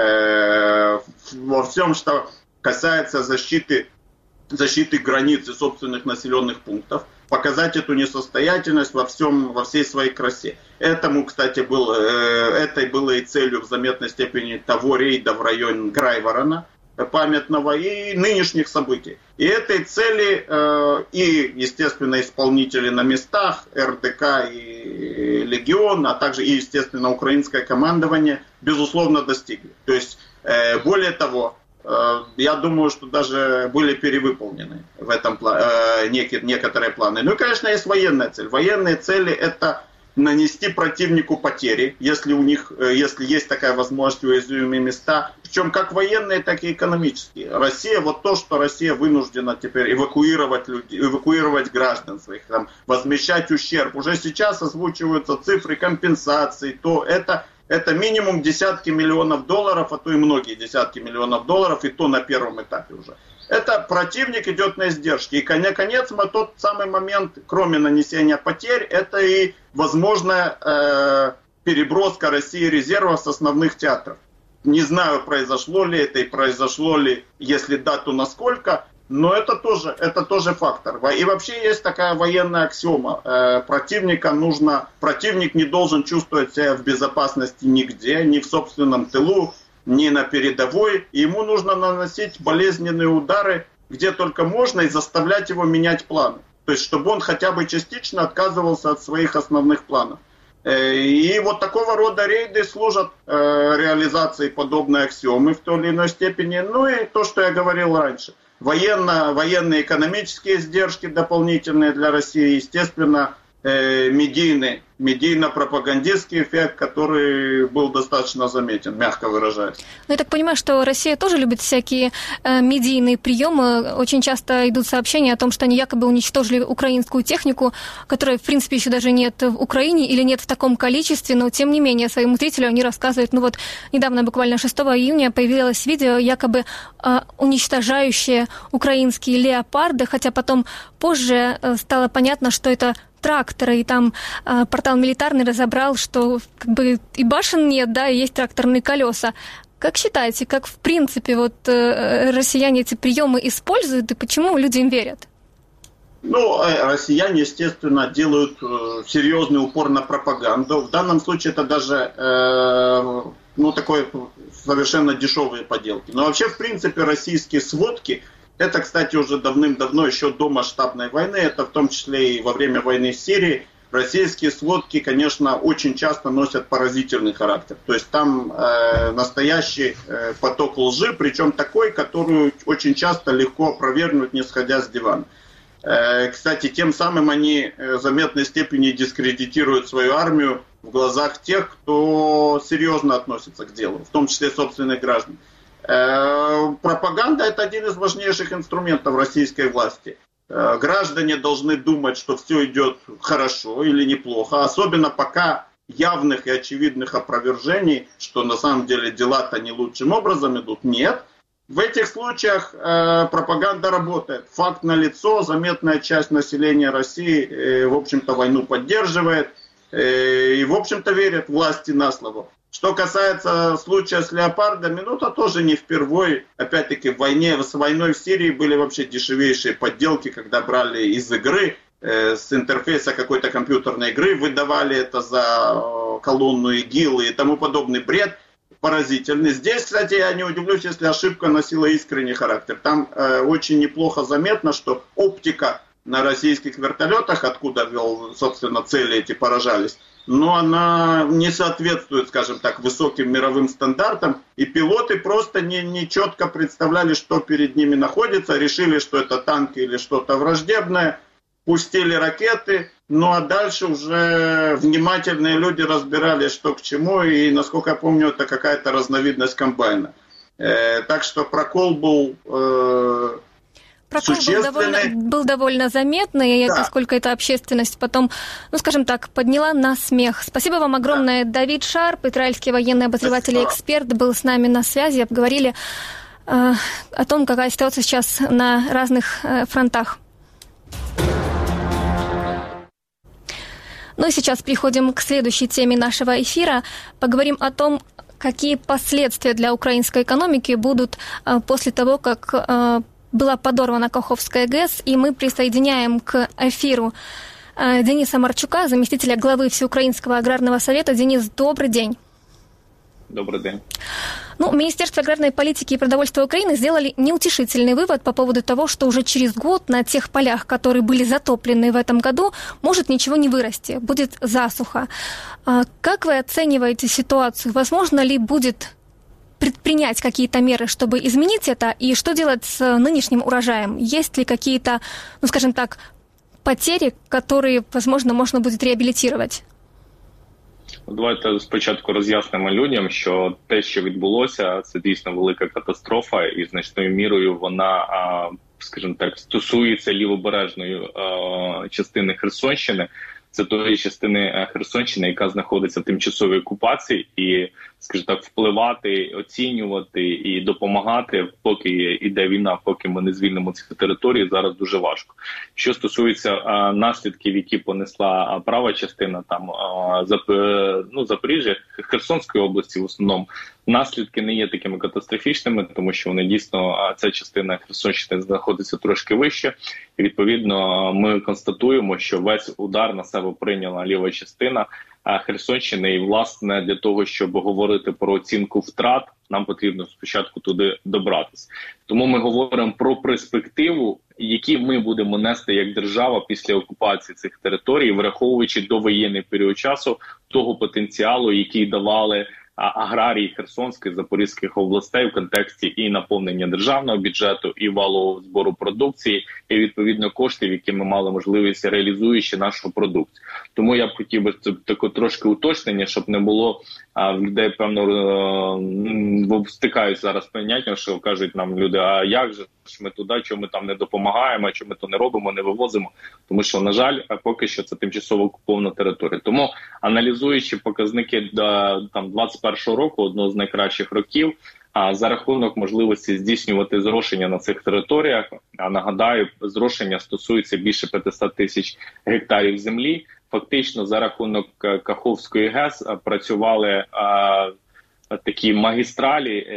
U: во всем, что касается защиты границ и собственных населенных пунктов, показать эту несостоятельность во всей своей красе. Этой было и целью в заметной степени того рейда в район Грайворона памятного и нынешних событий. И этой цели естественно, исполнители на местах, РДК и Легион, а также и, естественно, украинское командование, безусловно, достигли. То есть, более того, я думаю, что даже были перевыполнены в этом некоторые планы. Ну и, конечно, есть военная цель. Военные цели – это нанести противнику потери, если есть такая возможность, уязвимые места, причем как военные, так и экономические. Россия, вот то, что Россия вынуждена теперь эвакуировать граждан своих, возмещать ущерб. Уже сейчас озвучиваются цифры компенсаций, то это минимум десятки миллионов долларов, а то и многие десятки миллионов долларов, и то на первом этапе уже. Это противник идет на издержки. И, наконец, тот самый момент, кроме нанесения потерь, это и возможная переброска России резервов с основных театров. Не знаю, произошло ли это и произошло ли, если да, то насколько, но это тоже фактор. И вообще есть такая военная аксиома. Противник не должен чувствовать себя в безопасности нигде, ни в собственном тылу, ни на передовой. Ему нужно наносить болезненные удары, где только можно, и заставлять его менять планы. То есть, чтобы он хотя бы частично отказывался от своих основных планов. И вот такого рода рейды служат реализации подобной аксиомы в той или иной степени. Ну и то, что я говорил раньше. Военные экономические издержки дополнительные для России, естественно, медийно-пропагандистский эффект, который был достаточно заметен, мягко выражаясь.
A: Ну, я так понимаю, что Россия тоже любит всякие медийные приемы. Очень часто идут сообщения о том, что они якобы уничтожили украинскую технику, которой, в принципе, еще даже нет в Украине или нет в таком количестве, но, тем не менее, своему зрителю они рассказывают. Ну вот, недавно, буквально 6 июня, появилось видео, якобы уничтожающее украинские леопарды, хотя потом позже стало понятно, что это тракторы, и там портал «Милитарный» разобрал, что как бы и башен нет, да, и есть тракторные колеса. Как считаете, как в принципе вот россияне эти приемы используют, и почему люди им верят?
U: Ну, россияне, естественно, делают серьезный упор на пропаганду. В данном случае это даже такой совершенно дешевые поделки. Но вообще, в принципе, российские сводки, это, кстати, уже давным-давно, еще до масштабной войны, это в том числе и во время войны в Сирии, российские сводки, конечно, очень часто носят поразительный характер. То есть там настоящий поток лжи, причем такой, которую очень часто легко опровергнуть, не сходя с дивана. Кстати, тем самым они в заметной степени дискредитируют свою армию в глазах тех, кто серьезно относится к делу, в том числе собственных граждан. Пропаганда – это один из важнейших инструментов российской власти. Граждане должны думать, что все идет хорошо или неплохо, особенно пока явных и очевидных опровержений, что на самом деле дела-то не лучшим образом идут, нет. В этих случаях пропаганда работает. Факт налицо, заметная часть населения России, в общем-то, войну поддерживает и, в общем-то, верит власти на слово. Что касается случая с леопардами, это тоже не впервой. Опять-таки, с войной в Сирии были вообще дешевейшие подделки, когда брали из игры, с интерфейса какой-то компьютерной игры, выдавали это за колонну ИГИЛ и тому подобный бред. Поразительный. Здесь, кстати, я не удивлюсь, если ошибка носила искренний характер. Там очень неплохо заметно, что оптика на российских вертолетах, откуда, собственно, цели эти поражались, но она не соответствует, скажем так, высоким мировым стандартам. И пилоты просто не четко представляли, что перед ними находится, решили, что это танк или что-то враждебное, пустили ракеты, а дальше уже внимательные люди разбирались, что к чему, и, насколько я помню, это какая-то разновидность комбайна. Так что прокол был существенный.
A: Был довольно заметный, и поскольку эта общественность потом, скажем так, подняла на смех. Спасибо вам огромное. Давид Шарп, израильский военный обозреватель и эксперт, был с нами на связи, обговорили о том, какая ситуация сейчас на разных фронтах. Ну и сейчас переходим к следующей теме нашего эфира. Поговорим о том, какие последствия для украинской экономики будут после того, как была подорвана Каховская ГЭС. И мы присоединяем к эфиру Дениса Марчука, заместителя главы Всеукраинского аграрного совета. Денис, добрый день.
C: Добрый день.
A: Министерство аграрной политики и продовольствия Украины сделали неутешительный вывод по поводу того, что уже через год на тех полях, которые были затоплены в этом году, может ничего не вырасти, будет засуха. Как вы оцениваете ситуацию? Возможно ли будет предпринять какие-то меры, чтобы изменить это? И что делать с нынешним урожаем? Есть ли какие-то, скажем так, потери, которые, возможно, можно будет реабілітувати?
C: Давайте спочатку роз'яснимо людям, що те, що відбулося, це дійсно велика катастрофа, і значною мірою вона, скажімо так, стосується лівобережної частини Херсонщини. Це тої частини Херсонщини, яка знаходиться в тимчасовій окупації, і, скажімо так, впливати, оцінювати і допомагати, поки йде війна, поки ми не звільнимо ці території, зараз дуже важко. Що стосується наслідків, які понесла права частина, там Запоріжжя, Херсонської області в основному, наслідки не є такими катастрофічними, тому що вони дійсно, ця частина Херсонщини знаходиться трошки вище. І відповідно ми констатуємо, що весь удар на себе прийняла ліва частина Херсонщини. І власне для того, щоб говорити про оцінку втрат, нам потрібно спочатку туди добратися. Тому ми говоримо про перспективу, які ми будемо нести як держава після окупації цих територій, враховуючи довоєнний період часу того потенціалу, який давали аграрії Херсонської, Запорізьких областей в контексті і наповнення державного бюджету, і валового збору продукції, і відповідно коштів, які ми мали можливість реалізуючи нашу продукцію. Тому я б хотів би таке трошки уточнення, щоб не було в людей, певно, стикають зараз поняттям, що кажуть нам люди, а як же ми туди, чому ми там не допомагаємо, чому ми то не робимо, не вивозимо, тому що, на жаль, поки що це тимчасово окупована територія. Тому, аналізуючи показники до 21-го року, одного з найкращих років, за рахунок можливості здійснювати зрошення на цих територіях, нагадаю, зрошення стосується більше 500 тисяч гектарів землі, фактично за рахунок Каховської ГЕС працювали такі магістралі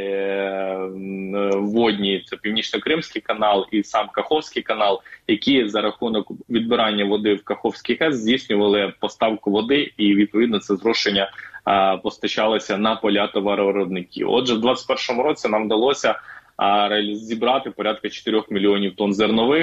C: водні, це Північно-Кримський канал і сам Каховський канал, які за рахунок відбирання води в Каховський ГЕС здійснювали поставку води, і відповідно це зрошення постачалося на поля товаровиробників. Отже, в 2021 році нам вдалося зібрати порядка 4 мільйонів тонн зернових.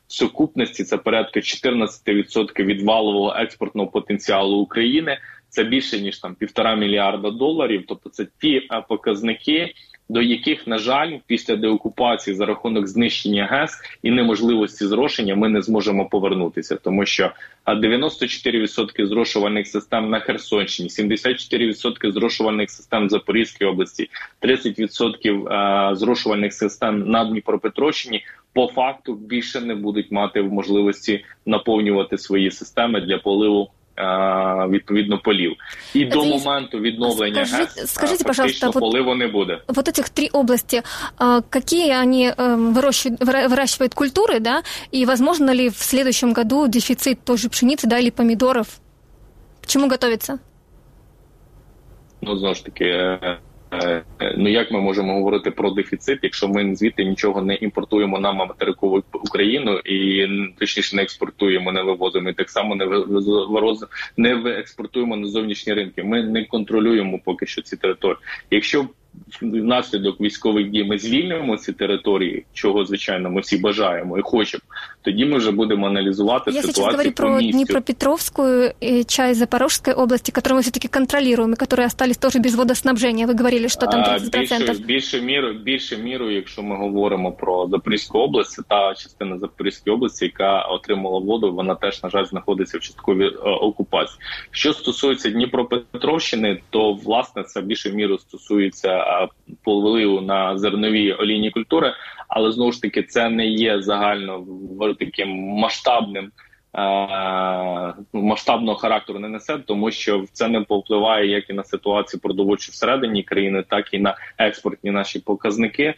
C: сукупності це порядка 14% від валового експортного потенціалу України. Це більше, ніж там $1,5 мільярда. Тобто це ті показники, до яких, на жаль, після деокупації за рахунок знищення ГЕС і неможливості зрошення ми не зможемо повернутися. Тому що 94% зрошувальних систем на Херсонщині, 74% зрошувальних систем в Запорізькій області, 30% зрошувальних систем на Дніпропетровщині по факту більше не будуть мати можливості наповнювати свої системи для поливу відповідно полів. І до моменту відновлення ГЕС фактично поливу не буде.
A: Вот этих 3 области, какие они выращивают культуры, да, и возможно ли в следующем году дефицит той же пшеницы, да, или помидоров? К чему готовиться?
C: Ну, знову ж таки, як ми можемо говорити про дефіцит, якщо ми звідти нічого не імпортуємо на материкову Україну і, точніше, не експортуємо, не вивозимо, і так само не експортуємо на зовнішні ринки. Ми не контролюємо поки що ці території. Якщо внаслідок військових дій ми звільнимо ці території, чого, звичайно, ми всі бажаємо і хочемо, тоді ми вже будемо аналізувати ситуацію по місцю.
A: Я сейчас говорю про Днепропетровскую и часть Запорожской области, которую мы все-таки контролируем, и которые остались тоже без водоснабжения. Ви говорили, що там
C: 30%. Більше мірою, якщо ми говоримо про Запорізьку область, це та частина Запорізької області, яка отримала воду, вона теж, на жаль, знаходиться в частковій окупації. Що стосується Дніпропетровщини, то, власне, це більше мірою стосується поливу на зернові олійні культури, але, знову ж таки, це не є загально таким масштабного характеру не несе, тому що це не повпливає як і на ситуацію продовольчу всередині країни, так і на експортні наші показники.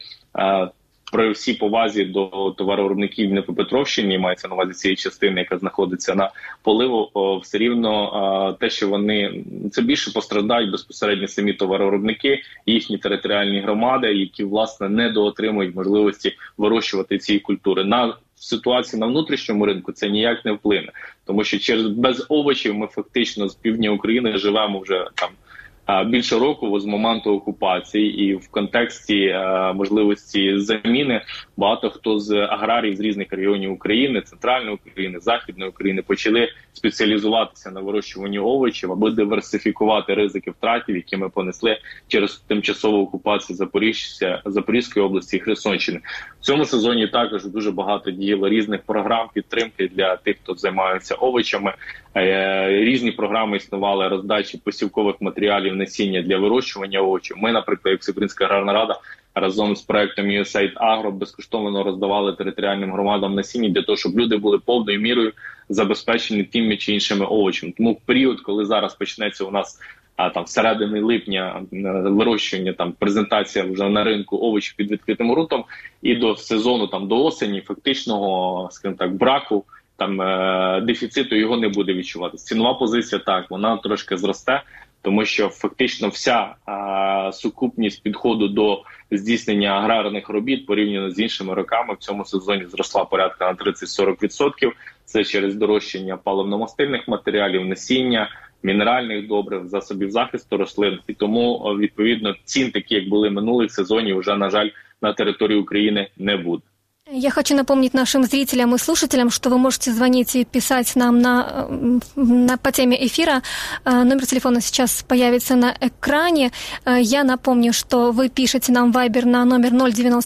C: При всій повазі до товаровиробників Дніпропетровщини, мається на увазі цієї частини, яка знаходиться на поливу, все рівно те, що вони це більше постраждають безпосередньо самі товаровиробники, їхні територіальні громади, які, власне, не доотримують можливості вирощувати ці культури. На ситуацію на внутрішньому ринку це ніяк не вплине, тому що без овочів ми фактично з півдня України живемо вже там більше року з моменту окупації, і в контексті можливості заміни багато хто з аграріїв з різних регіонів України, центральної України, західної України почали спеціалізуватися на вирощуванні овочів, аби диверсифікувати ризики втратів, які ми понесли через тимчасову окупацію Запорізької області і Херсонщини. В цьому сезоні також дуже багато діяло різних програм підтримки для тих, хто займається овочами. Різні програми існували роздачі посівкових матеріалів насіння для вирощування овочів. Ми, наприклад, як Всеукраїнська аграрна рада, разом з проектом USAID Agro безкоштовно роздавали територіальним громадам насіння для того, щоб люди були повною мірою забезпечені тими чи іншими овочами. Тому в період, коли зараз почнеться у нас там середини липня вирощування, там презентація вже на ринку овочів під відкритим ґрунтом, і до сезону, там до осені, фактичного, скажімо так, браку, там дефіциту його не буде відчуватися. Цінова позиція так, вона трошки зросте, тому що фактично вся сукупність підходу до здійснення аграрних робіт порівняно з іншими роками в цьому сезоні зросла порядка на 30-40%. Це через дорожчання паливно-мастильних матеріалів, насіння, мінеральних добрив, засобів захисту рослин. І тому, відповідно, цін такі, як були минулих сезонів, вже, на жаль, на території України не буде.
A: Я хочу напомнить нашим зрителям и слушателям, что вы можете звонить и писать нам по теме эфира. Номер телефона сейчас появится на экране. Я напомню, что вы пишете нам в Viber на номер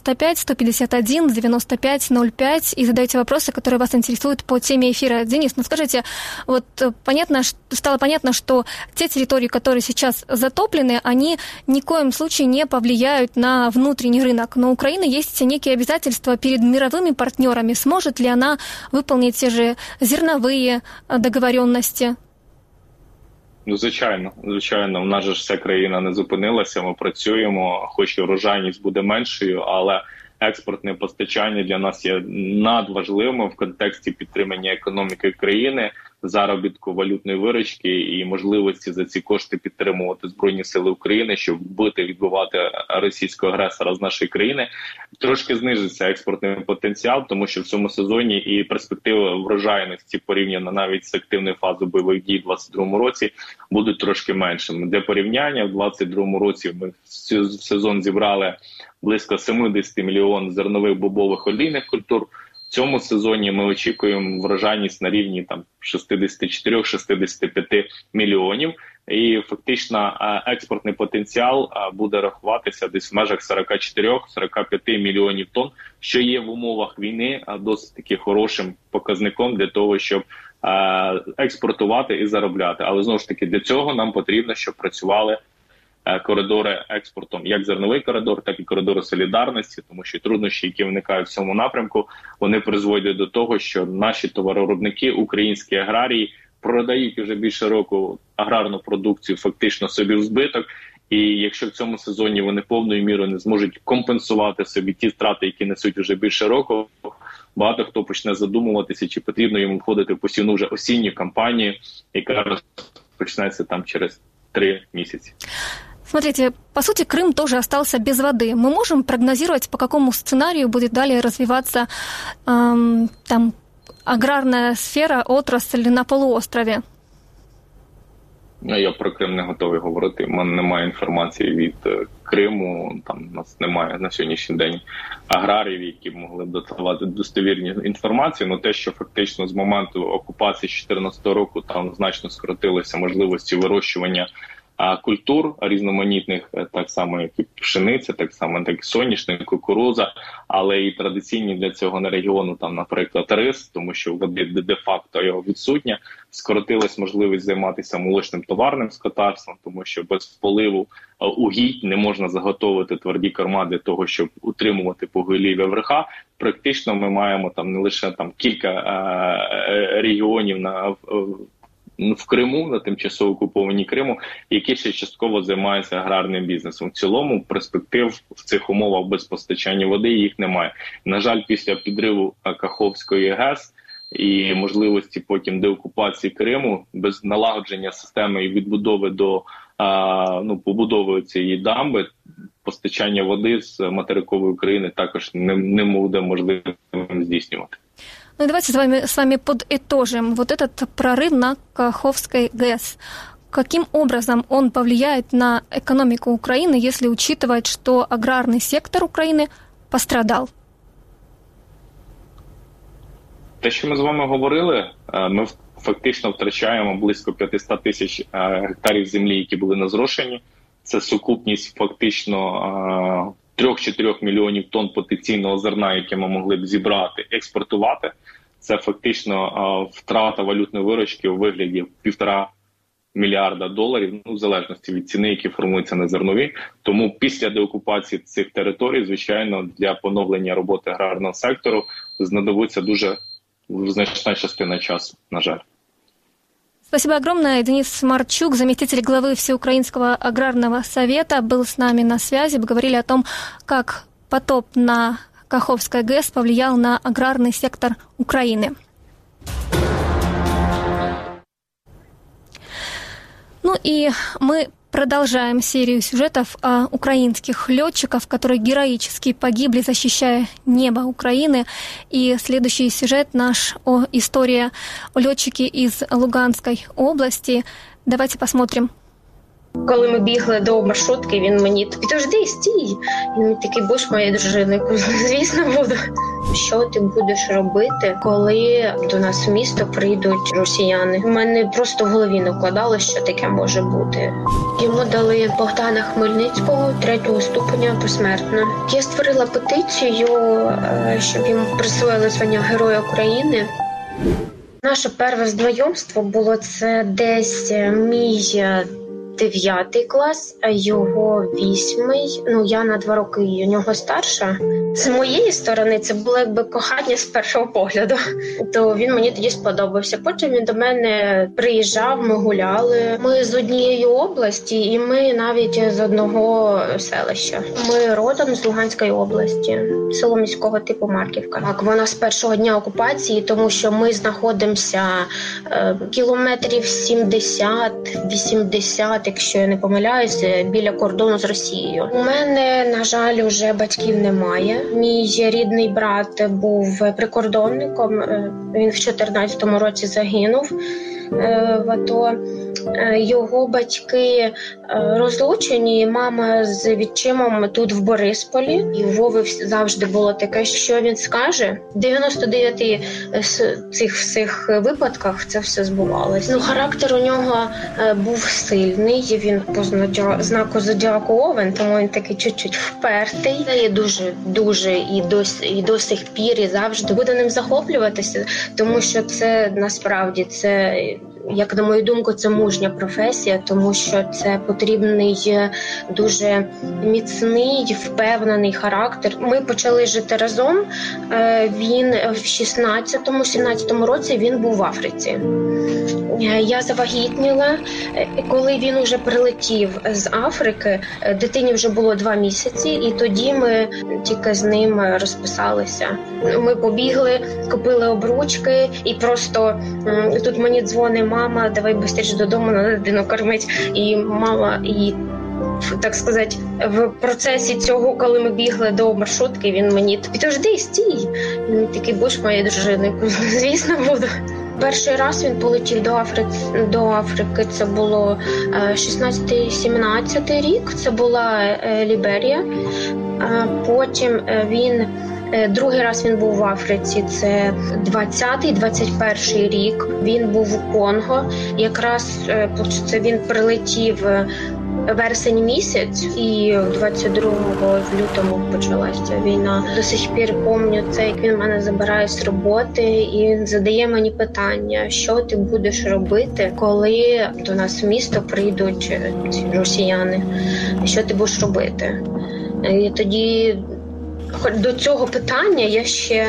A: 095-151-95-05 и задаете вопросы, которые вас интересуют по теме эфира. Денис, ну скажите, вот стало понятно, что те территории, которые сейчас затоплены, они ни в коем случае не повлияют на внутренний рынок. Но у Украины есть некие обязательства перед мировыми партнерами. Сможет ли она выполнить те же зерновые договоренности?
C: Ну, звичайно. У нас же вся країна не зупинилася, ми працюємо, хоч і урожайність буде меншою, але експортне постачання для нас є надважливим в контексті підтримання економіки країни, заробітку валютної виручки і можливості за ці кошти підтримувати Збройні Сили України, щоб відбивати російського агресора з нашої країни. Трошки знизиться експортний потенціал, тому що в цьому сезоні і перспективи врожайності порівняно навіть з активною фазою бойових дій у 2022 році будуть трошки меншими. Для порівняння, в 2022 році ми в сезон зібрали близько 70 мільйонів зернових бобових олійних культур. В цьому сезоні ми очікуємо врожайність на рівні там 64-65 мільйонів. І фактично експортний потенціал буде рахуватися десь в межах 44-45 мільйонів тонн, що є в умовах війни досить таки хорошим показником для того, щоб експортувати і заробляти. Але знову ж таки для цього нам потрібно, щоб працювали коридори експортом, як зерновий коридор, так і коридори солідарності, тому що труднощі, які виникають в цьому напрямку, вони призводять до того, що наші товаровиробники, українські аграрії, продають вже більше року аграрну продукцію фактично собі в збиток. І якщо в цьому сезоні вони повною мірою не зможуть компенсувати собі ті втрати, які несуть вже більше року, багато хто почне задумуватися, чи потрібно йому входити в посівну вже осінню кампанію, яка розпочнеться там через 3 месяца.
A: Смотрите, по сути, Крым тоже остался без воды. Мы можем прогнозировать, по какому сценарию будет далее развиваться там аграрная сфера, отрасль на полуострове?
C: Я про Крим не готовий говорити. У мене немає інформації від Криму. Там у нас немає на сьогоднішній день аграріїв, які б могли б додавати достовірні інформації. Але те, що фактично з моменту окупації 2014 року там значно скоротилися можливості вирощування культур різноманітних, так само як і пшениця, так само як і соняшник, кукурудза, але і традиційні для цього регіону, там, наприклад, рис, тому що води де-факто його відсутня, скоротилась можливість займатися молочним товарним скотарством, тому що без поливу угідь не можна заготовити тверді корма для того, щоб утримувати поголів'я верха. Практично ми маємо там не лише там кілька регіонів в Криму, на тимчасово окупованій Криму, які ще частково займаються аграрним бізнесом. В цілому перспектив в цих умовах без постачання води їх немає. На жаль, після підриву Каховської ГЕС і можливості потім деокупації Криму, без налагодження системи і відбудови до побудови цієї дамби, постачання води з материкової України також не буде можливим здійснювати.
A: Ну и давайте с вами подытожим вот этот прорыв на Каховской ГЭС. Каким образом он повлияет на экономику Украины, если учитывать, что аграрный сектор Украины пострадал?
C: Те, що ми з вами говорили, ми фактично втрачаємо близько 500 тисяч гектарів землі, які були на зрошенні. Це сукупність фактично 3-4 мільйонів тонн потенційного зерна, яке ми могли б зібрати, експортувати. Це фактично втрата валютної виручки у вигляді $1,5 мільярда, в залежності від ціни, які формуються на зернові. Тому після деокупації цих територій, звичайно, для поновлення роботи аграрного сектору знадобиться дуже значна частина часу, на жаль.
A: Спасибо огромное. Денис Марчук, заместитель главы Всеукраинского аграрного совета, был с нами на связи. Мы говорили о том, как потоп на Каховской ГЭС повлиял на аграрный сектор Украины. Ну и мы продолжаем серию сюжетов о украинских летчиках, которые героически погибли, защищая небо Украины. И следующий сюжет наш о истории о летчике из Луганской области. Давайте посмотрим.
F: Коли ми бігли до маршрутки, він мені: підожди, стій. І він такий: будеш моєю дружиною? Звісно, буду. Що ти будеш робити, коли до нас в місто прийдуть росіяни? У мене просто в голові не вкладалося, що таке може бути. Йому дали Богдана Хмельницького 3-го ступеня посмертно. Я створила петицію, щоб йому присвоїли звання Героя України. Наше перше знайомство було це десь мій 9 клас, а його 8-й. Ну, я на 2 роки у нього старша. З моєї сторони це було якби кохання з першого погляду. То він мені тоді сподобався. Потім він до мене приїжджав, ми гуляли. Ми з однієї області і ми навіть з одного селища. Ми родом з Луганської області, село міського типу Марківка. Так, вона з першого дня окупації, тому що ми знаходимося кілометрів 70-80, якщо я не помиляюся, біля кордону з Росією. У мене, на жаль, уже батьків немає. Мій рідний брат був прикордонником, він в 2014 році загинув. в АТО. Його батьки розлучені, мама з відчимом тут в Борисполі. І у Вови завжди було таке, що він скаже. В 99 цих всіх випадках це все збувалося. Характер у нього був сильний, він по знаку зодіаку Овен, тому він такий чуть-чуть впертий. Я дуже і до сих пір, і завжди буду ним захоплюватися, тому що це насправді, це, як на мою думку, це мужня професія, тому що це потрібний дуже міцний, впевнений характер. Ми почали жити разом, він в 16-17 році він був в Африці. Я завагітніла, коли він вже прилетів з Африки, дитині вже було 2 місяці, і тоді ми тільки з ним розписалися. Ми побігли, купили обручки, і просто тут мені дзвонить мама, давай швидше додому, на дитину кормить. І мама, і, так сказати, в процесі цього, коли ми бігли до маршрутки, він мені: підожди, стій. Він такий: будеш моєю дружиною? Звісно, буду. Перший раз він полетів до Африки, це було 16-17 рік, це була Ліберія. Потім другий раз він був в Африці, це 20-21 рік, він був у Конго. Якраз він прилетів вересень місяць, і 22-го в лютому почалася війна. До сих пір пам'ятаю це, як він мене забирає з роботи, і він задає мені питання: що ти будеш робити, коли до нас в місто прийдуть росіяни? Що ти будеш робити? І тоді до цього питання я ще,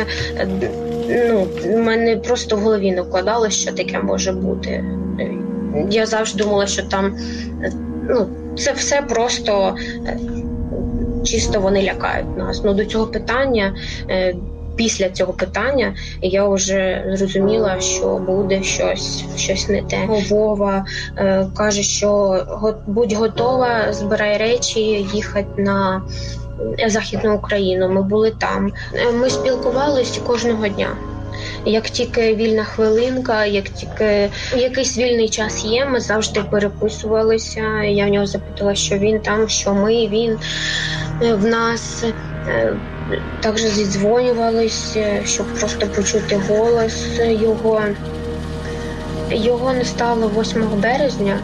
F: в мене просто в голові не вкладалося, що таке може бути. Я завжди думала, що там, це все просто чисто вони лякають нас. До цього питання, після цього питання, я вже зрозуміла, що буде щось не те. Вова каже, що будь готова, збирай речі, їхати на Західну Україну. Ми були там. Ми спілкувалися кожного дня. Як тільки вільна хвилинка, як тільки якийсь вільний час є, ми завжди переписувалися. Я в нього запитала, що він там, що ми, він в нас. Також зідзвонювалися, щоб просто почути голос його. Його не стало 8 березня.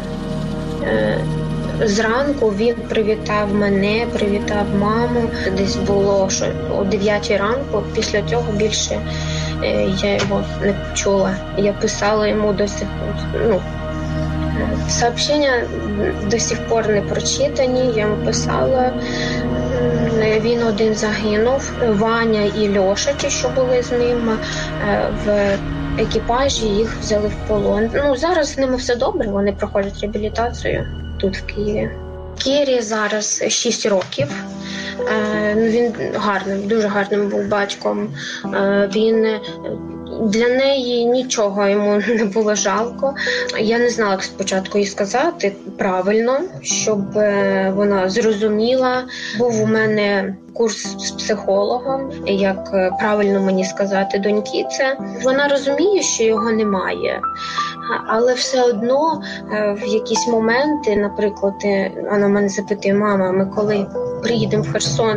F: Зранку він привітав мене, привітав маму. Десь було о 9 ранку. Після цього більше я його не почула. Я писала йому до сих пор. Сообщення до сих пор не прочитані. Я йому писала. Він один загинув. Ваня і Льоша, ті, що були з ним в екіпажі, їх взяли в полон. Зараз з ними все добре, вони проходять реабілітацію тут, в Києві. Кірі зараз 6 років. Він дуже гарним був батьком. Він для неї нічого йому не було жалко. Я не знала, як спочатку їй сказати правильно, щоб вона зрозуміла. Був у мене курс з психологом, як правильно мені сказати доньки це. Вона розуміє, що його немає. Але все одно в якісь моменти, наприклад, вона мене запитує: мама, ми коли приїдемо в Херсон?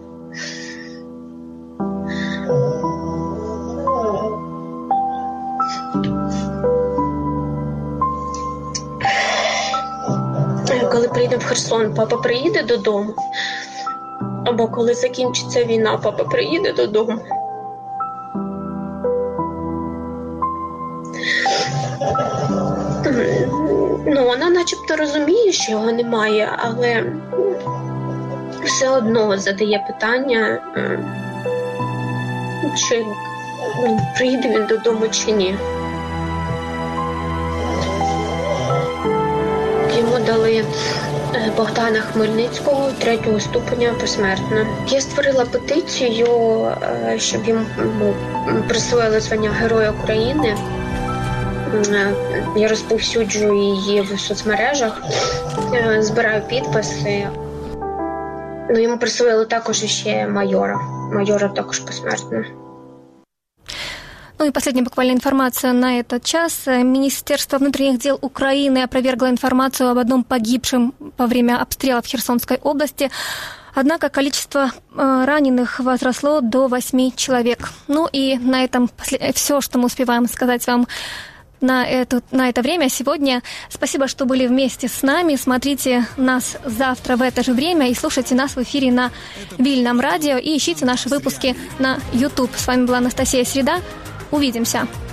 F: Коли приїдемо в Херсон, папа приїде додому? Або коли закінчиться війна, папа приїде додому? Вона начебто розуміє, що його немає, але все одно задає питання, чи приїде він додому, чи ні. Йому дали Богдана Хмельницького 3-го ступеня посмертно. Я створила петицію, щоб йому присвоїли звання Героя України. Я розповсюджую її в соцмережах, збираю підписи. Йому присвоїли також ще майора також посмертно.
A: Ну и последняя буквально информация на этот час. Министерство внутренних дел Украины опровергло информацию об одном погибшем во время обстрела в Херсонской области. Однако количество раненых возросло до 8 человек. Ну и на этом все, что мы успеваем сказать вам на это время сегодня. Спасибо, что были вместе с нами. Смотрите нас завтра в это же время и слушайте нас в эфире на Вильном радио и ищите наши выпуски на YouTube. С вами была Анастасия Среда. Увидимся.